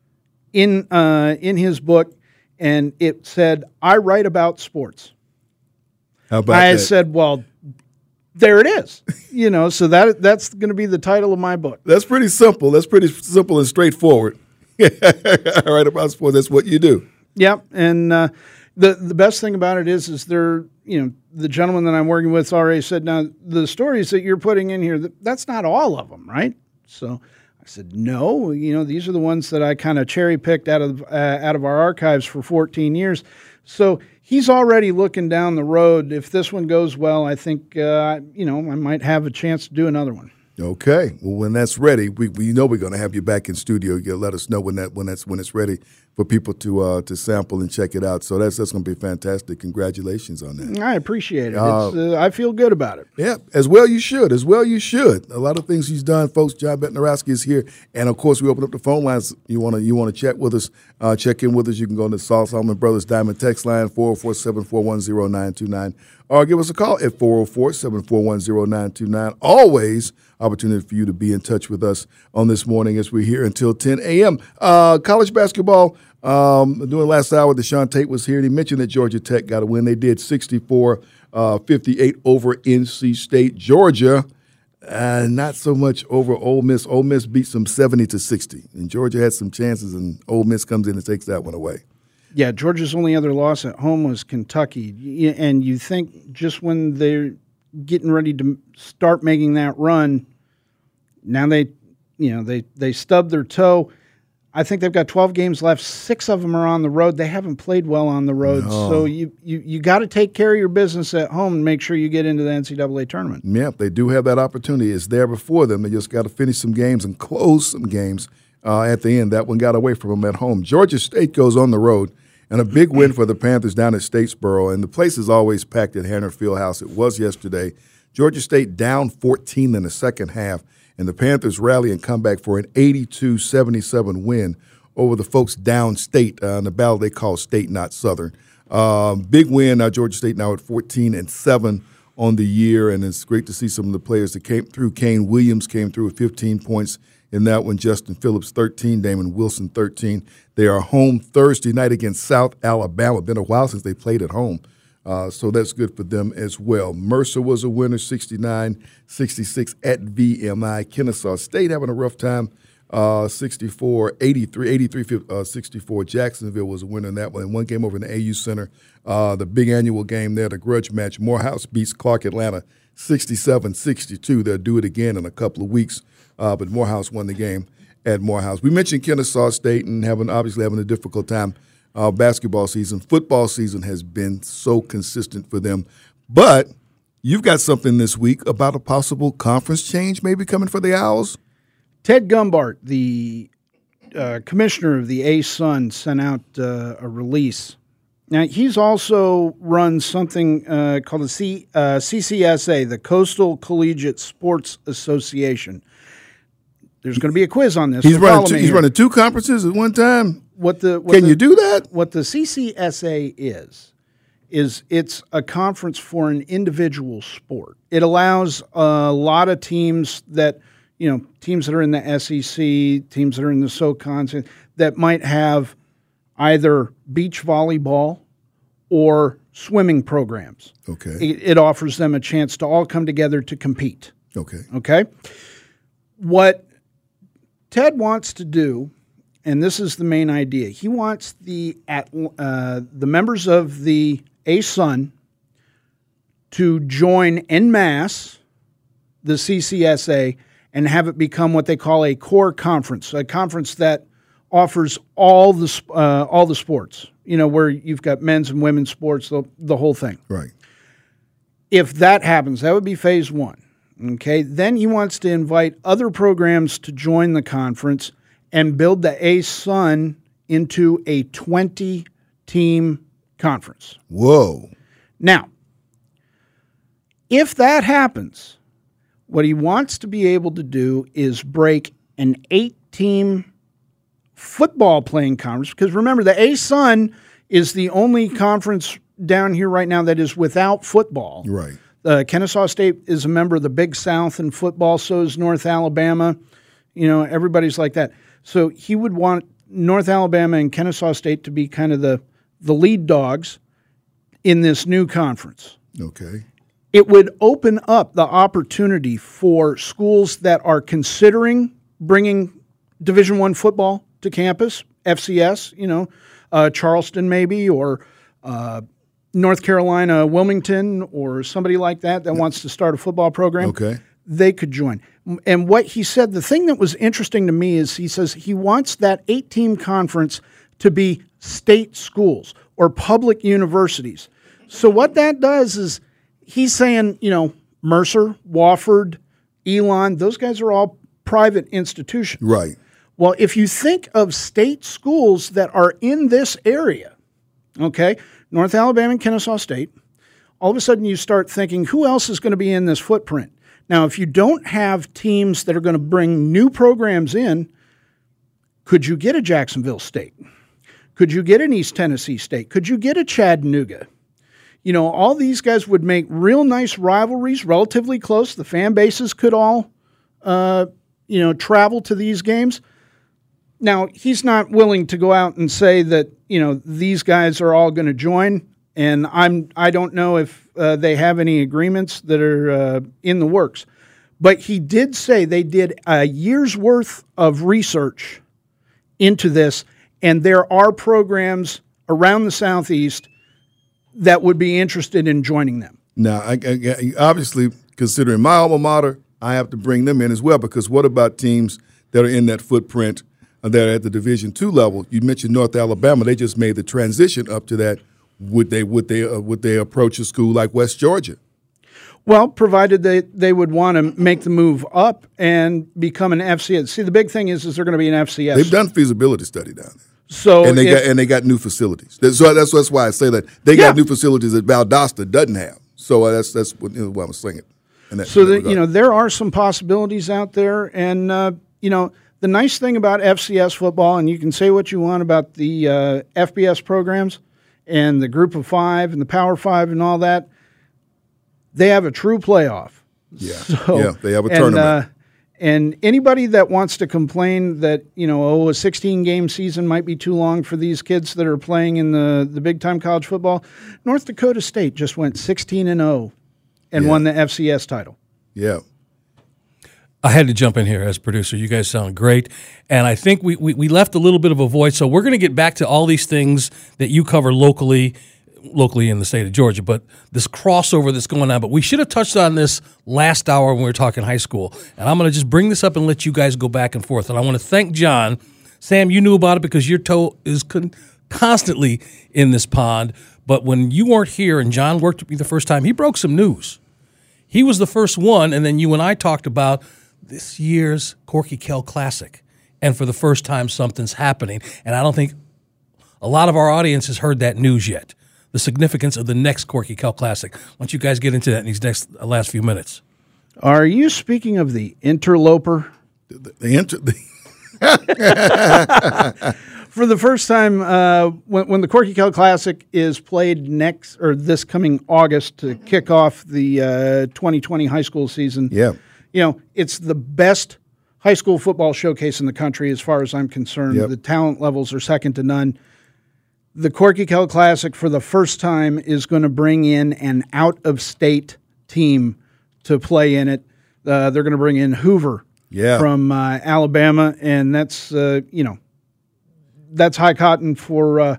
in uh, in his book, and it said, "I write about sports." How about I that? said, well, there it is. You know, so that that's going to be the title of my book. That's pretty simple. That's pretty simple and straightforward. I write about sports. That's what you do. Yep. And uh, the the best thing about it is, is they're, you know, the gentleman that I'm working with already said, now, the stories that you're putting in here, that's not all of them, right? So I said, no, you know, these are the ones that I kind of cherry picked out of uh, out of our archives for fourteen years. So he's already looking down the road. If this one goes well, I think, uh, you know, I might have a chance to do another one. Okay. Well, when that's ready, we, we know we're going to have you back in studio. You'll let us know when that when that's when it's ready for people to uh, to sample and check it out. So that's that's going to be fantastic. Congratulations on that. I appreciate it. Uh, it's, uh, I feel good about it. Yeah, as well you should. As well you should. A lot of things he's done, folks. John Bednarowski is here, and of course we open up the phone lines. You want to you want to chat with us, uh, check in with us. You can go to Saul Solomon Brothers Diamond text line four oh four, seven four one, oh nine two nine, or give us a call at four oh four, seven four one, oh nine two nine. Always opportunity for you to be in touch with us on this morning as we're here until ten a.m. Uh, college basketball. Um, doing last hour, Deshaun Tate was here, and he mentioned that Georgia Tech got a win. They did sixty-four fifty-eight over N C State. Georgia, uh, not so much over Ole Miss. Ole Miss beat them seventy to sixty, and Georgia had some chances, and Ole Miss comes in and takes that one away. Yeah, Georgia's only other loss at home was Kentucky, and you think just when they're getting ready to start making that run, now they you know, they, they stubbed their toe. I think they've got twelve games left. Six of them are on the road. They haven't played well on the road. No. So you, you, you got to take care of your business at home and make sure you get into the N C double A tournament. Yeah, they do have that opportunity. It's there before them. They just got to finish some games and close some games uh, at the end. That one got away from them at home. Georgia State goes on the road, and a big win for the Panthers down at Statesboro. And the place is always packed at Hanner Fieldhouse. It was yesterday. Georgia State down fourteen in the second half. And the Panthers rally and come back for an eighty-two seventy-seven win over the folks downstate uh, in the battle they call State Not Southern. Um, big win. Now Georgia State now at fourteen and seven on the year, and it's great to see some of the players that came through. Kane Williams came through with fifteen points in that one. Justin Phillips thirteen, Damon Wilson thirteen. They are home Thursday night against South Alabama. Been a while since they played at home. Uh, so that's good for them as well. Mercer was a winner, sixty-nine sixty-six at V M I. Kennesaw State having a rough time, uh, sixty-four eighty-three, eighty-three sixty-four. Jacksonville was a winner in that one. And one game over in the A U Center, uh, the big annual game there, the grudge match. Morehouse beats Clark Atlanta sixty-seven sixty-two. They'll do it again in a couple of weeks, uh, but Morehouse won the game at Morehouse. We mentioned Kennesaw State and having obviously having a difficult time. Uh, basketball season, football season has been so consistent for them. But you've got something this week about a possible conference change maybe coming for the Owls? Ted Gumbart, the uh, commissioner of the A-Sun, sent out uh, a release. Now, he's also run something uh, called the C, uh, C C S A, the Coastal Collegiate Sports Association. There's going to be a quiz on this. He's, so running two, he's running two conferences at one time? What the what Can the, you do that? What the C C S A is, is it's a conference for an individual sport. It allows a lot of teams that, you know, teams that are in the S E C, teams that are in the SoCon, that might have either beach volleyball or swimming programs. Okay. It, it offers them a chance to all come together to compete. Okay. Okay? What Ted wants to do, and this is the main idea, he wants the at, uh, the members of the A-Sun to join en masse the C C S A and have it become what they call a core conference, a conference that offers all the uh, all the sports, you know, where you've got men's and women's sports, the, the whole thing. Right. If that happens, that would be phase one. Okay, then he wants to invite other programs to join the conference and build the A-Sun into a twenty-team conference. Whoa. Now, if that happens, what he wants to be able to do is break an eight-team football playing conference, because remember, the A-Sun is the only conference down here right now that is without football. Right. Uh, Kennesaw State is a member of the Big South in football, so is North Alabama. You know, everybody's like that. So he would want North Alabama and Kennesaw State to be kind of the, the lead dogs in this new conference. Okay. It would open up the opportunity for schools that are considering bringing Division I football to campus, F C S, you know, uh, Charleston maybe, or uh, North Carolina, Wilmington, or somebody like that that wants to start a football program. Okay. They could join. And what he said, the thing that was interesting to me is he says he wants that eight-team conference to be state schools or public universities. So what that does is he's saying, you know, Mercer, Wofford, Elon, those guys are all private institutions. Right. Well, if you think of state schools that are in this area, okay, North Alabama and Kennesaw State, all of a sudden you start thinking, who else is going to be in this footprint? Now, if you don't have teams that are going to bring new programs in, could you get a Jacksonville State? Could you get an East Tennessee State? Could you get a Chattanooga? You know, all these guys would make real nice rivalries, relatively close. The fan bases could all, uh, you know, travel to these games. Now, he's not willing to go out and say that, you know, these guys are all going to join, and I'm I don't know if uh, they have any agreements that are uh, in the works. But he did say they did a year's worth of research into this, and there are programs around the Southeast that would be interested in joining them. Now, I, I, obviously, considering my alma mater, I have to bring them in as well, because what about teams that are in that footprint uh, that are at the Division two level. You mentioned North Alabama; they just made the transition up to that. Would they would they uh, would they approach a school like West Georgia? Well, provided they, they would want to make the move up and become an F C S. See, the big thing is, is they're going to be an F C S. They've done feasibility study down there. So and they if, got and they got new facilities. So that's that's why I say that they Yeah. got new facilities that Valdosta doesn't have. So uh, that's that's what, you know, why I'm saying it. in that- So in that that, regard. you know, there are some possibilities out there, and uh, you know, the nice thing about F C S football, and you can say what you want about the uh, F B S programs and the Group of Five and the Power Five and all that, they have a true playoff. Yeah, So, yeah, they have a and, tournament. Uh, and anybody that wants to complain that, you know, oh, a sixteen-game season might be too long for these kids that are playing in the, the big-time college football, North Dakota State just went sixteen and oh and Yeah. won the F C S title. yeah. I had to jump in here as producer. You guys sound great. And I think we, we, we left a little bit of a void. So we're going to get back to all these things that you cover locally, locally in the state of Georgia, but this crossover that's going on. But we should have touched on this last hour when we were talking high school. And I'm going to just bring this up and let you guys go back and forth. And I want to thank John. Sam, you knew about it because your toe is con- constantly in this pond. But when you weren't here and John worked with me the first time, he broke some news. He was the first one, and then you and I talked about this year's Corky Kell Classic. And for the first time, something's happening. And I don't think a lot of our audience has heard that news yet, the significance of the next Corky Kell Classic. Why don't you guys get into that in these next uh, last few minutes? Are you speaking of the interloper? The, the, inter, the For the first time, uh, when, when the Corky Kell Classic is played next or this coming August to kick off the uh, twenty twenty high school season, yeah. you know, it's the best high school football showcase in the country as far as I'm concerned. Yep. The talent levels are second to none. The Corky Kell Classic, for the first time, is going to bring in an out-of-state team to play in it. Uh, they're going to bring in Hoover Yeah. from uh, Alabama, and that's, uh, you know, that's high cotton for uh,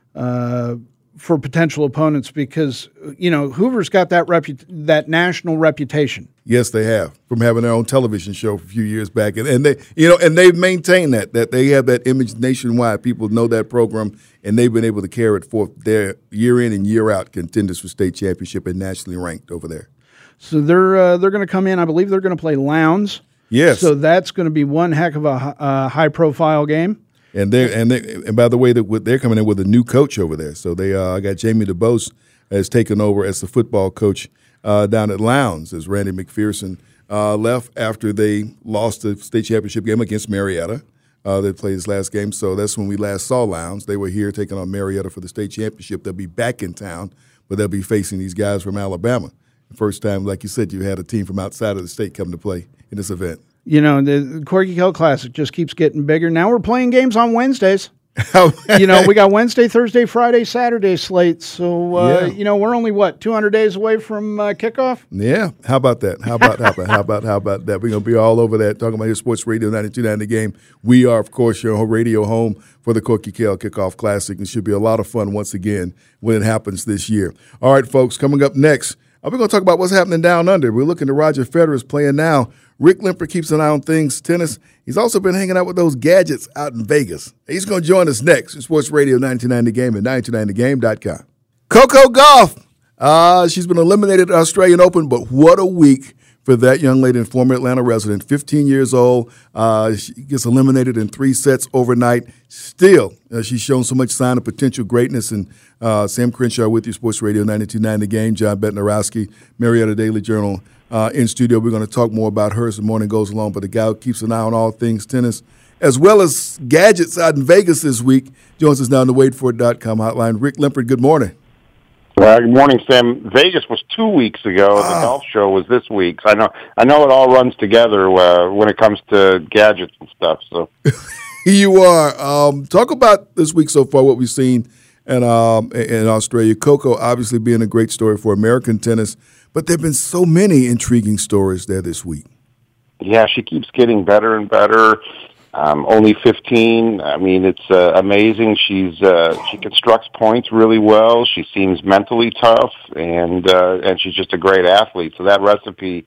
uh, for potential opponents because, you know, Hoover's got that repu- that national reputation. Yes, they have, from having their own television show a few years back, and, and they, you know, and they've maintained that that they have that image nationwide. People know that program, and they've been able to carry it forth. Their year in and year out contenders for state championship and nationally ranked over there. So they're uh, they're going to come in. I believe they're going to play Lowndes. Yes. So that's going to be one heck of a uh, high profile game. And they and they and by the way, they're coming in with a new coach over there. So they uh, got Jamie DeBose has taken over as the football coach uh, down at Lowndes, as Randy McPherson uh, left after they lost the state championship game against Marietta. Uh, they played his last game, so that's when we last saw Lowndes. They were here taking on Marietta for the state championship. They'll be back in town, but they'll be facing these guys from Alabama. The first time, like you said, you had a team from outside of the state come to play in this event. You know, the Corky Kell Classic just keeps getting bigger. Now we're playing games on Wednesdays. You know, we got Wednesday, Thursday, Friday, Saturday slates. So, uh, Yeah. you know, we're only, what, two hundred days away from uh, kickoff? Yeah, how about that? How about how about how about how about that? We're gonna be all over that. Talking about your Sports Radio ninety-two point nine The Game. We are, of course, your radio home for the Corky Kell Kickoff Classic. It should be a lot of fun once again when it happens this year. All right, folks, coming up next, we're going to talk about what's happening down under. We're looking at Roger Federer's playing now. Rick Limpert keeps an eye on things, tennis. He's also been hanging out with those gadgets out in Vegas. He's going to join us next in Sports Radio ninety-two point nine The Game at ninety-two point nine the game dot com. Coco Gauff. Uh, she's been eliminated at Australian Open, but what a week for that young lady and former Atlanta resident, fifteen years old. Uh, she gets eliminated in three sets overnight. Still, uh, she's shown so much sign of potential greatness. And uh, Sam Crenshaw with you, Sports Radio ninety-two point nine The Game. John Bednarowski, Marietta Daily Journal uh, in studio. We're going to talk more about her as the morning goes along. But the guy who keeps an eye on all things tennis, as well as gadgets out in Vegas this week, joins us now on the wait for it dot com hotline. Rick Limpert, good morning. Well, good morning, Sam. Vegas was two weeks ago. The Oh. golf show was this week. So I know, I know, it all runs together uh, when it comes to gadgets and stuff. So, Here you are. Um, talk about this week so far, what we've seen in, um, in Australia. Coco obviously being a great story for American tennis, but there have been so many intriguing stories there this week. yeah, she keeps getting better and better. Um, only fifteen. I mean, it's uh, amazing. She's uh, she constructs points really well. She seems mentally tough, and uh, and she's just a great athlete. So that recipe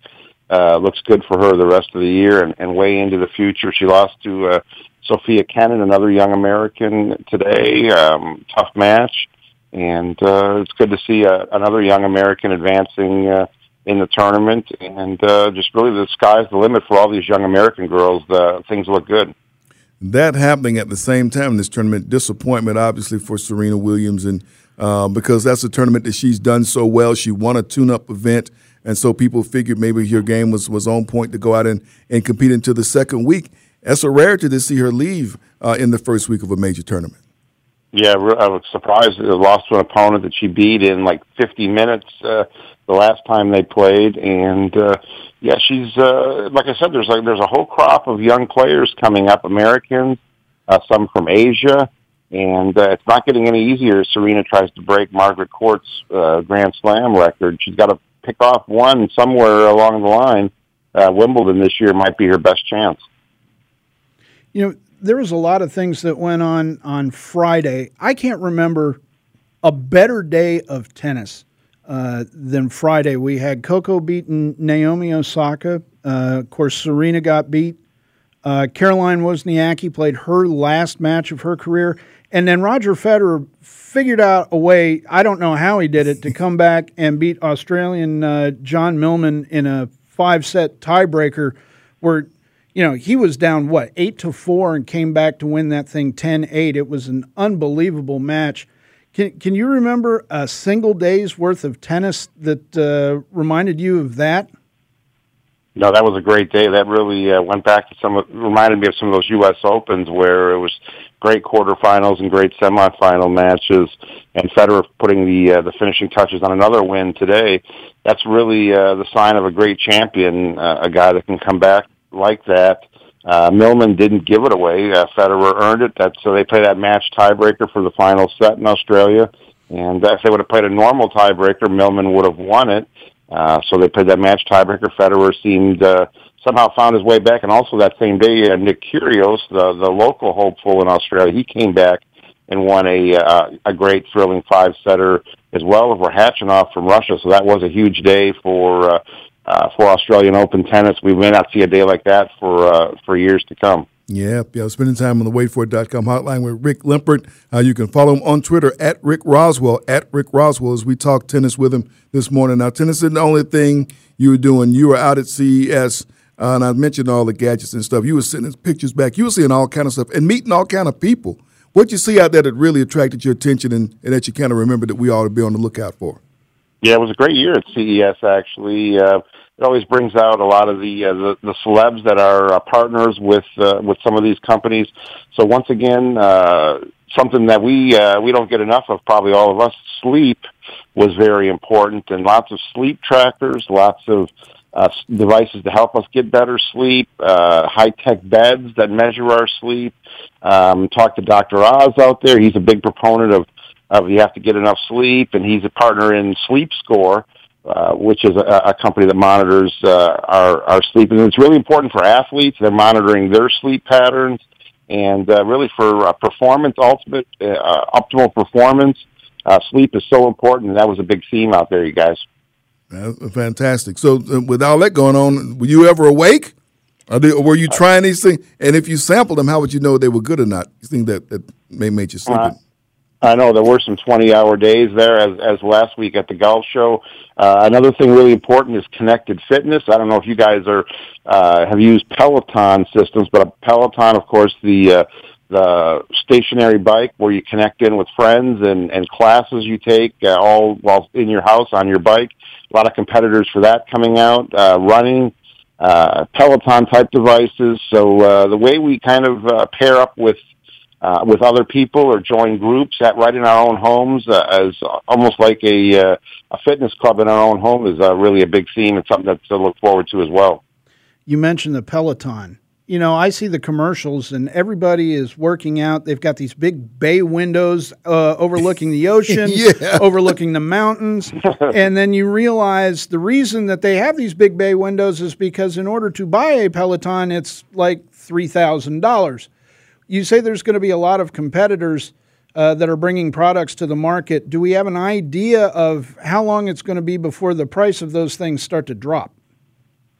uh, looks good for her the rest of the year and, and way into the future. She lost to uh, Sophia Kenin, another young American today. Um, tough match, and uh, it's good to see uh, another young American advancing uh, in the tournament. And uh, just really, the sky's the limit for all these young American girls. Uh, things look good. That happening at the same time in this tournament, disappointment obviously for Serena Williams, and uh, because that's a tournament that she's done so well. She won a tune-up event, and so people figured maybe your game was, was on point to go out and, and compete into the second week. That's a rarity to see her leave uh, in the first week of a major tournament. Yeah, I was surprised. Lost to an opponent that she beat in like fifty minutes uh, the last time they played, and uh, yeah, she's uh, like I said. There's like there's a whole crop of young players coming up, Americans, uh, some from Asia, and uh, it's not getting any easier as Serena tries to break Margaret Court's uh, Grand Slam record. She's got to pick off one somewhere along the line. Uh, Wimbledon this year might be her best chance. You know, there was a lot of things that went on on Friday. I can't remember a better day of tennis uh, than Friday. We had Coco beating Naomi Osaka. Uh, of course, Serena got beat. Uh, Caroline Wozniacki played her last match of her career. And then Roger Federer figured out a way, I don't know how he did it, to come back and beat Australian uh, John Millman in a five-set tiebreaker where, you know, he was down, what, eight to four and came back to win that thing ten eight. It was an unbelievable match. Can can you remember a single day's worth of tennis that uh, reminded you of that? No, that was a great day. That really uh, went back to some of, reminded me of some of those U S Opens where it was great quarterfinals and great semifinal matches, and Federer putting the uh, the finishing touches on another win today. That's really uh, the sign of a great champion, uh, a guy that can come back like that. Uh, Millman didn't give it away. Uh, Federer earned it. That, so they played that match tiebreaker for the final set in Australia. And uh, if they would have played a normal tiebreaker, Millman would have won it. Uh, so they played that match tiebreaker. Federer seemed uh, somehow found his way back. And also that same day, uh, Nick Kyrgios, the, the local hopeful in Australia, he came back and won a uh, a great thrilling five-setter as well over Khachanov from Russia. So that was a huge day for uh, Uh, for Australian Open tennis. We may not see a day like that for uh, for years to come. Yeah, yeah. Spending time on the wait for it dot com hotline with Rick Limpert. Uh, you can follow him on Twitter at Rick Roswell, at Rick Roswell, as we talk tennis with him this morning. Now, tennis isn't the only thing you were doing. You were out at C E S, uh, and I mentioned all the gadgets and stuff. You were sending pictures back. You were seeing all kind of stuff and meeting all kind of people. What'd you see out there that really attracted your attention and, and that you kind of remember that we ought to be on the lookout for? Yeah, it was a great year at C E S, actually. Uh, it always brings out a lot of the uh, the, the celebs that are uh, partners with uh, with some of these companies. So once again, uh, something that we uh, we don't get enough of, probably all of us, sleep was very important, and lots of sleep trackers, lots of uh, devices to help us get better sleep, uh, high-tech beds that measure our sleep. Um, talk to Doctor Oz out there. He's a big proponent of of you have to get enough sleep, and he's a partner in Sleep Score, uh, which is a, a company that monitors uh, our, our sleep. And it's really important for athletes. They're monitoring their sleep patterns, and uh, really for uh, performance, ultimate, uh, optimal performance, uh, sleep is so important, and that was a big theme out there, you guys. That's fantastic. So uh, with all that going on, were you ever awake? Or, they, or were you trying these things? And if you sampled them, how would you know they were good or not? You think that, that may make you sleepy? Uh, I know there were some twenty-hour days there, as as last week at the golf show. Uh, another thing really important is connected fitness. I don't know if you guys are uh, have used Peloton systems, but a Peloton, of course, the uh, the stationary bike where you connect in with friends and, and classes you take uh, all while in your house on your bike. A lot of competitors for that coming out, uh, running, uh, Peloton-type devices. So uh, the way we kind of uh, pair up with Uh, with other people or join groups at right in our own homes uh, as almost like a uh, a fitness club in our own home is uh, really a big theme and something that to look forward to as well. You mentioned the Peloton. You know, I see the commercials and everybody is working out. They've got these big bay windows uh, overlooking the ocean, yeah. overlooking the mountains. And then you realize the reason that they have these big bay windows is because in order to buy a Peloton, it's like three thousand dollars. You say there's going to be a lot of competitors uh, that are bringing products to the market. Do we have an idea of how long it's going to be before the price of those things start to drop?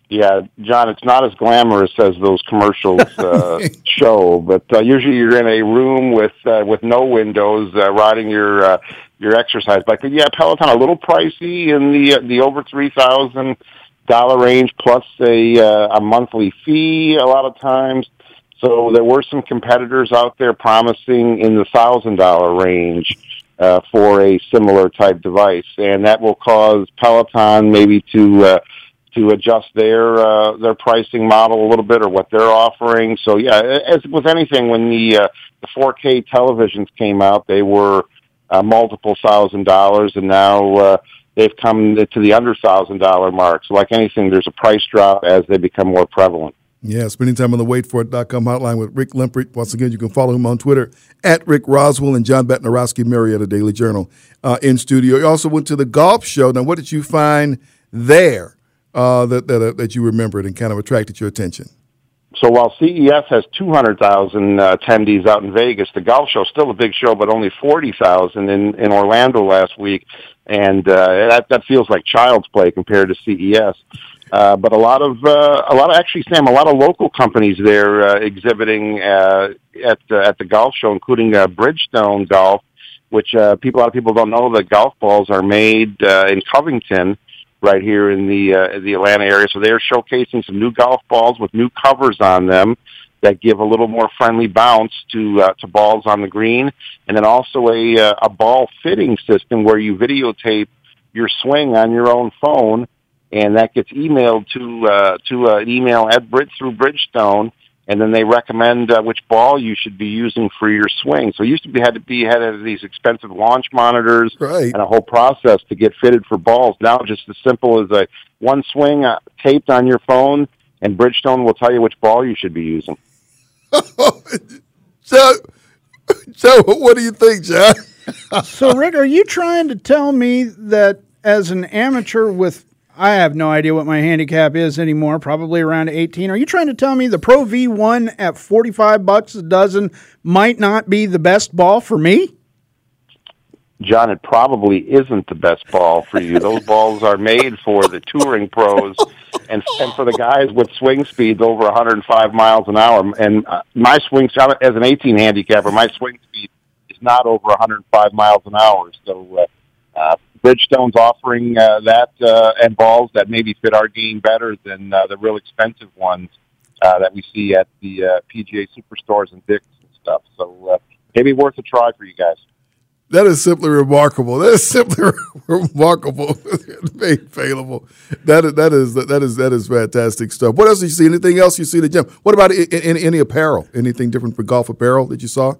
Yeah, John, it's not as glamorous as those commercials uh, show, but uh, usually you're in a room with uh, with no windows, uh, riding your uh, your exercise bike. But yeah, Peloton a little pricey in the the over three thousand dollar range, plus a uh, a monthly fee a lot of times. So there were some competitors out there promising in the thousand dollar range uh, for a similar type device, and that will cause Peloton maybe to uh, to adjust their uh, their pricing model a little bit, or what they're offering. So yeah, as with anything, when the uh, the four K televisions came out, they were uh, multiple thousand dollars, and now uh, they've come to the under thousand dollar mark. So like anything, there's a price drop as they become more prevalent. Yeah, spending time on the wait for it dot com hotline with Rick Limprecht. Once again, you can follow him on Twitter at Rick Roswell, and John Batnarowski, Marietta Daily Journal, uh, in studio. You also went to the golf show. Now, what did you find there uh, that that, uh, that you remembered and kind of attracted your attention? So while C E S has two hundred thousand uh, attendees out in Vegas, the golf show is still a big show, but only forty thousand in, in Orlando last week. And uh, that, that feels like child's play compared to C E S. Uh, but a lot of, uh, a lot of actually, Sam, a lot of local companies there uh, exhibiting uh, at uh, at the golf show, including uh, Bridgestone Golf, which uh, people a lot of people don't know that golf balls are made uh, in Covington, right here in the uh, the Atlanta area. So they're showcasing some new golf balls with new covers on them that give a little more friendly bounce to uh, to balls on the green, and then also a uh, a ball fitting system where you videotape your swing on your own phone, and that gets emailed to uh, to uh, an email at Brid through Bridgestone, and then they recommend uh, which ball you should be using for your swing. So it used to be had to be had of these expensive launch monitors, right, and a whole process to get fitted for balls. Now just as simple as a one swing uh, taped on your phone, and Bridgestone will tell you which ball you should be using. so, so what do you think, John? So, Rick, are you trying to tell me that as an amateur with, I have no idea what my handicap is anymore, probably around eighteen, are you trying to tell me the Pro V one at forty-five bucks a dozen might not be the best ball for me? John, it probably isn't the best ball for you. Those balls are made for the touring pros and and for the guys with swing speeds over one hundred five miles an hour. And uh, my swing, as an eighteen handicapper, my swing speed is not over one hundred five miles an hour. So uh, uh, Bridgestone's offering uh, that uh, and balls that maybe fit our game better than uh, the real expensive ones uh, that we see at the uh, P G A Superstores and Dick's and stuff. So uh, maybe worth a try for you guys. That is simply remarkable. That is simply remarkable. Made available. That is that is that is that is fantastic stuff. What else did you see? Anything else you see at the gym? What about any, any apparel? Anything different for golf apparel that you saw?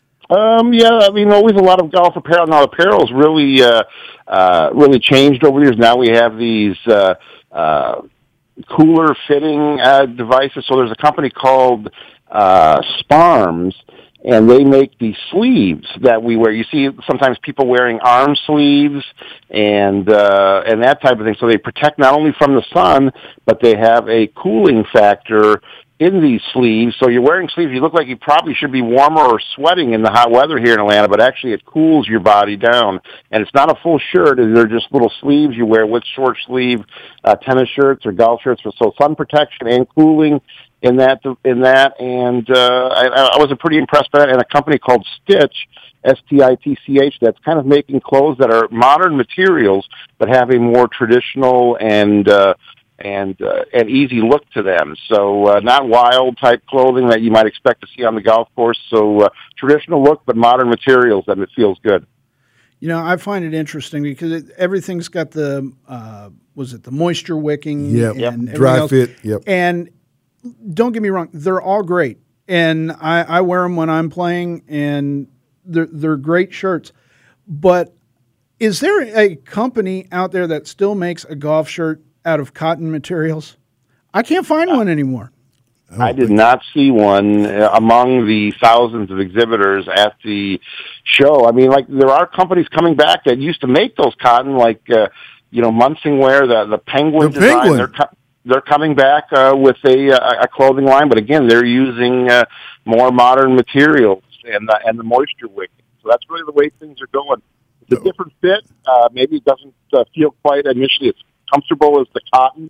Um, yeah, I mean, always a lot of golf apparel. Now, apparel's really uh, uh, really changed over the years. Now we have these uh, uh, cooler fitting uh, devices. So there's a company called uh, Sparms, and they make these sleeves that we wear. You see sometimes people wearing arm sleeves and uh, and that type of thing. So they protect not only from the sun, but they have a cooling factor in these sleeves. So you're wearing sleeves, you look like you probably should be warmer or sweating in the hot weather here in Atlanta, but actually it cools your body down. And it's not a full shirt. They're just little sleeves you wear with short sleeve uh, tennis shirts or golf shirts. So sun protection and cooling in that, in that, and uh, I, I was pretty impressed by that. And a company called Stitch, S T I T C H, that's kind of making clothes that are modern materials but have a more traditional and uh, and uh, and easy look to them. So uh, not wild type clothing that you might expect to see on the golf course. So uh, traditional look, but modern materials, and it feels good. You know, I find it interesting because it, everything's got the uh, was it the moisture wicking? Yep. And yep. Dry else. fit. Yep. And don't get me wrong, they're all great, and I, I wear them when I'm playing, and they're they're great shirts. But is there a company out there that still makes a golf shirt out of cotton materials? I can't find one anymore. I, I did not see one uh, among the thousands of exhibitors at the show. I mean, like there are companies coming back that used to make those cotton, like uh, you know, Munsingwear, the the Penguin the design. Penguin. They're co- They're coming back uh, with a, a clothing line, but again, they're using uh, more modern materials and the, and the moisture wicking. So that's really the way things are going. It's a different fit. Uh, maybe it doesn't uh, feel quite initially as comfortable as the cotton,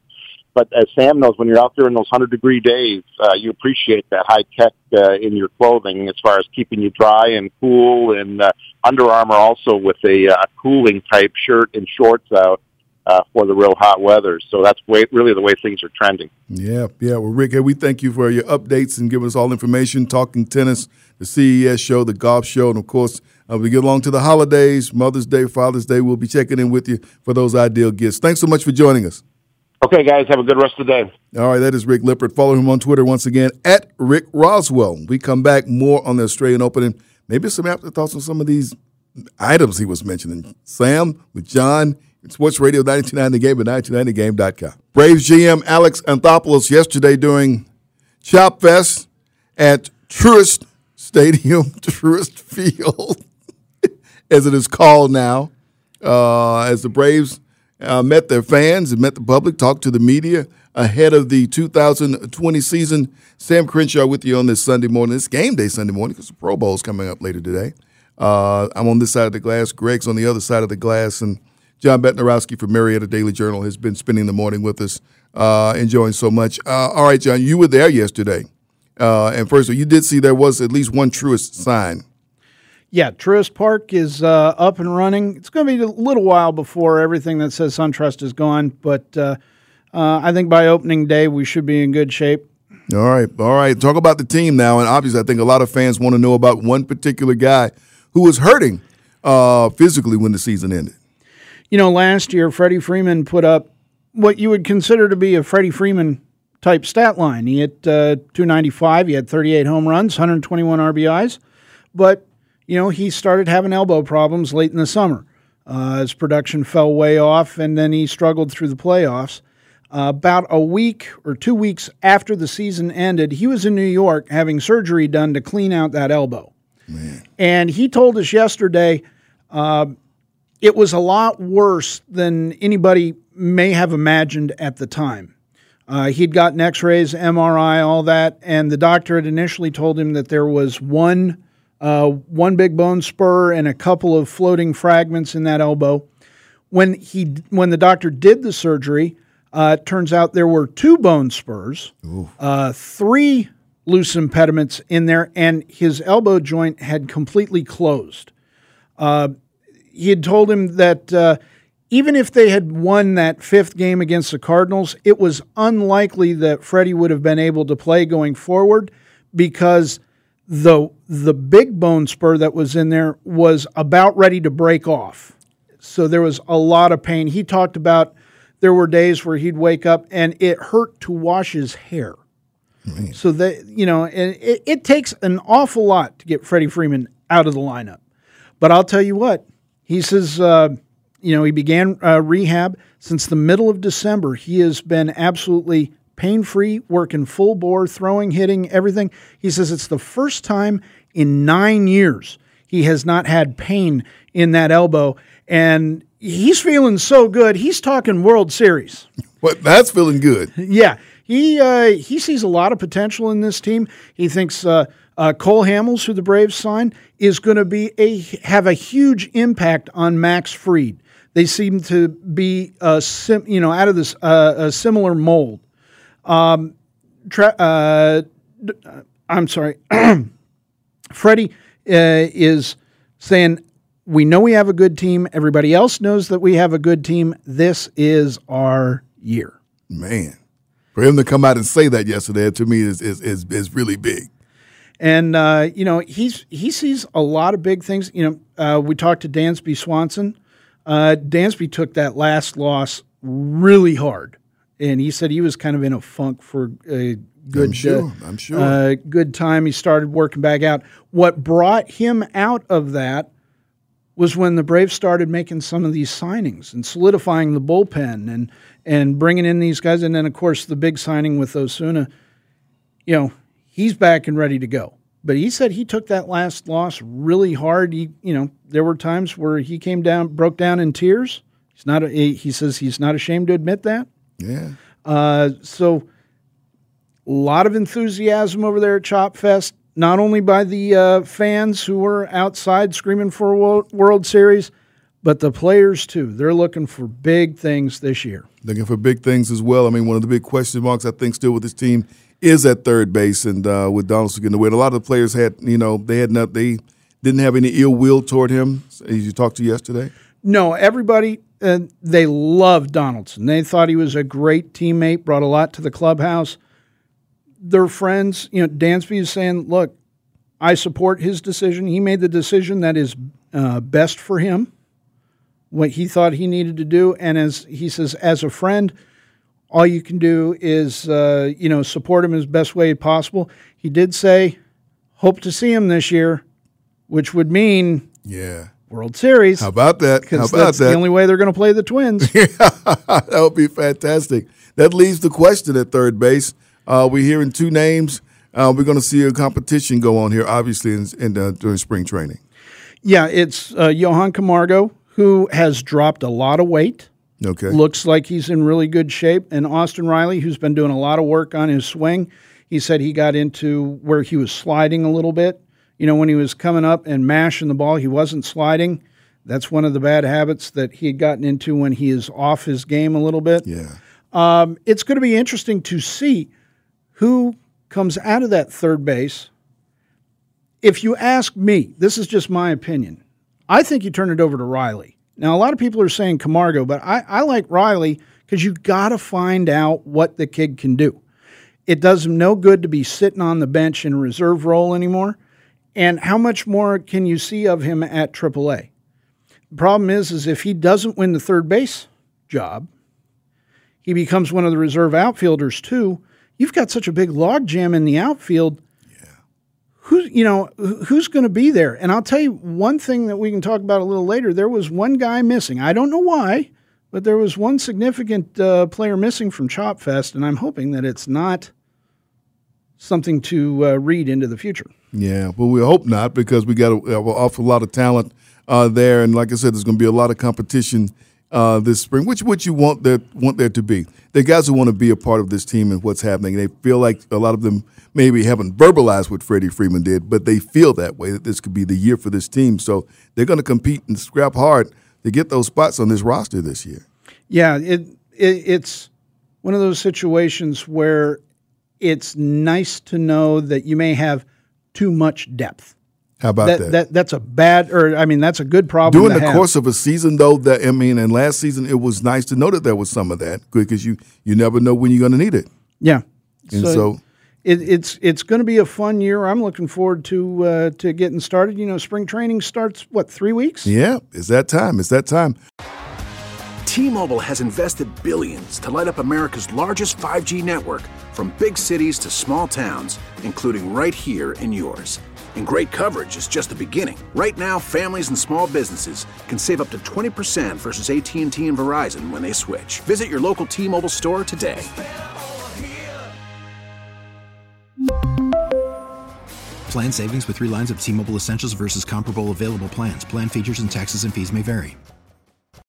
But as Sam knows, when you're out there in those hundred-degree days, uh, you appreciate that high-tech uh, in your clothing as far as keeping you dry and cool, and uh, Under Armour also with a uh, cooling-type shirt and shorts out uh, for the real hot weather. So that's way, really the way things are trending. Yeah, yeah. Well, Rick, we thank you for your updates and giving us all information, talking tennis, the C E S show, the golf show, and, of course, uh, we get along to the holidays, Mother's Day, Father's Day. We'll be checking in with you for those ideal gifts. Thanks so much for joining us. Okay, guys, have a good rest of the day. All right, that is Rick Lippert. Follow him on Twitter once again, at Rick Roswell. We come back more on the Australian Open and maybe some afterthoughts on some of these items he was mentioning. Sam with John, Sports Radio ninety-two point nine The Game at ninety-two ninety game dot com. Braves G M Alex Anthopoulos yesterday during Chop Fest at Truist Stadium, Truist Field, as it is called now, uh, as the Braves Uh, met their fans and met the public, talked to the media ahead of the two thousand twenty season. Sam Crenshaw with you on this Sunday morning. It's game day Sunday morning because the Pro Bowl is coming up later today. Uh, I'm on this side of the glass. Greg's on the other side of the glass. And John Betnarowski from Marietta Daily Journal has been spending the morning with us, uh, enjoying so much. Uh, all right, John, you were there yesterday. Uh, and first of all, you did see there was at least one Truist sign. Yeah, Truist Park is uh, up and running. It's going to be a little while before everything that says SunTrust is gone, but uh, uh, I think by opening day we should be in good shape. All right, all right. Talk about the team now, and obviously I think a lot of fans want to know about one particular guy who was hurting uh, physically when the season ended. You know, last year Freddie Freeman put up what you would consider to be a Freddie Freeman-type stat line. He hit uh, two ninety-five, he had thirty-eight home runs, one hundred twenty-one R B Is, but you know, he started having elbow problems late in the summer. Uh, his production fell way off, and then he struggled through the playoffs. Uh, about a week or two weeks after the season ended, he was in New York having surgery done to clean out that elbow. Man. And he told us yesterday uh, it was a lot worse than anybody may have imagined at the time. Uh, he'd gotten x-rays, M R I, all that, and the doctor had initially told him that there was one Uh, one big bone spur and a couple of floating fragments in that elbow. When he, when the doctor did the surgery, uh, it turns out there were two bone spurs, uh, three loose impediments in there, and his elbow joint had completely closed. Uh, he had told him that uh, even if they had won that fifth game against the Cardinals, it was unlikely that Freddie would have been able to play going forward because the the big bone spur that was in there was about ready to break off. So there was a lot of pain. He talked about there were days where he'd wake up and it hurt to wash his hair. Man. So that, you know, it, it takes an awful lot to get Freddie Freeman out of the lineup. But I'll tell you what, he says, uh, you know, he began uh, rehab since the middle of December. He has been absolutely pain-free, working full bore, throwing, hitting, everything. He says it's the first time in nine years he has not had pain in that elbow, and he's feeling so good. He's talking World Series. What? That's feeling good. Yeah. He uh, he sees a lot of potential in this team. He thinks uh, uh, Cole Hamels, who the Braves signed, is going to be a have a huge impact on Max Fried. They seem to be uh, sim, you know out of this uh, a similar mold. Um, tra- uh, I'm sorry. Freddie uh, is saying, we know we have a good team. Everybody else knows that we have a good team. This is our year. Man, for him to come out and say that yesterday, to me, is is is, is really big. And, uh, you know, he's he sees a lot of big things. You know, uh, we talked to Dansby Swanson. Uh, Dansby took that last loss really hard. And he said he was kind of in a funk for a good, I'm sure. Uh, I'm sure. Uh, good time. He started working back out. What brought him out of that was when the Braves started making some of these signings and solidifying the bullpen and and bringing in these guys. And then, of course, the big signing with Osuna. You know, he's back and ready to go. But he said he took that last loss really hard. He, you know, there were times where he came down, broke down in tears. He's not. A, he says he's not ashamed to admit that. Yeah. Uh, so a lot of enthusiasm over there at Chop Fest, not only by the uh, fans who were outside screaming for a World, World Series, but the players too. They're looking for big things this year. Looking for big things as well. I mean, one of the big question marks I think still with this team is at third base, and uh, with Donaldson getting away. And a lot of the players had, you know, they had not, they didn't have any ill will toward him. As you talked to yesterday. No, everybody uh, they loved Donaldson. They thought he was a great teammate, brought a lot to the clubhouse. Their friends, you know, Dansby is saying, "Look, I support his decision. He made the decision that is uh, best for him, what he thought he needed to do." And as he says, as a friend, all you can do is, uh, you know, support him as best way possible. He did say, hope to see him this year, which would mean yeah, World Series. How about that? How about that's that? the only way they're going to play the Twins. That would be fantastic. That leaves the question at third base. Uh, we're hearing two names. Uh, we're going to see a competition go on here, obviously, in, in uh, during spring training. Yeah, it's uh, Johan Camargo, who has dropped a lot of weight. Okay. Looks like he's in really good shape. And Austin Riley, who's been doing a lot of work on his swing, he said he got into where he was sliding a little bit. You know, when he was coming up and mashing the ball, he wasn't sliding. That's one of the bad habits that he had gotten into when he is off his game a little bit. Yeah. Um, it's going to be interesting to see who comes out of that third base. If you ask me, this is just my opinion, I think you turn it over to Riley. Now, a lot of people are saying Camargo, but I, I like Riley because you got to find out what the kid can do. It does him no good to be sitting on the bench in a reserve role anymore. And how much more can you see of him at triple A? The problem is, is if he doesn't win the third base job, he becomes one of the reserve outfielders too. You've got such a big logjam in the outfield. Yeah. Who's, you know, who's going to be there? And I'll tell you one thing that we can talk about a little later. There was one guy missing. I don't know why, but there was one significant uh, player missing from Chop Fest, and I'm hoping that it's not something to uh, read into the future. Yeah, well, we hope not, because we got an awful lot of talent uh, there, and like I said, there's going to be a lot of competition uh, this spring, which what you want there want there to be. The guys who want to be a part of this team and what's happening, they feel like a lot of them maybe haven't verbalized what Freddie Freeman did, but they feel that way, that this could be the year for this team. So they're going to compete and scrap hard to get those spots on this roster this year. Yeah, it, it it's one of those situations where it's nice to know that you may have too much depth. How about that, that? that? That's a bad, or I mean, that's a good problem During to the have. course of a season, though, that I mean, and last season, it was nice to know that there was some of that, because you you never know when you're going to need it. Yeah, And so, it, it's it's going to be a fun year. I'm looking forward to uh, to getting started. You know, spring training starts what three weeks? yeah, it's that time. It's that time. T-Mobile has invested billions to light up America's largest five G network, from big cities to small towns, including right here in yours. And great coverage is just the beginning. Right now, families and small businesses can save up to twenty percent versus A T and T and Verizon when they switch. Visit your local T-Mobile store today. Plan savings with three lines of T-Mobile Essentials versus comparable available plans. Plan features and taxes and fees may vary.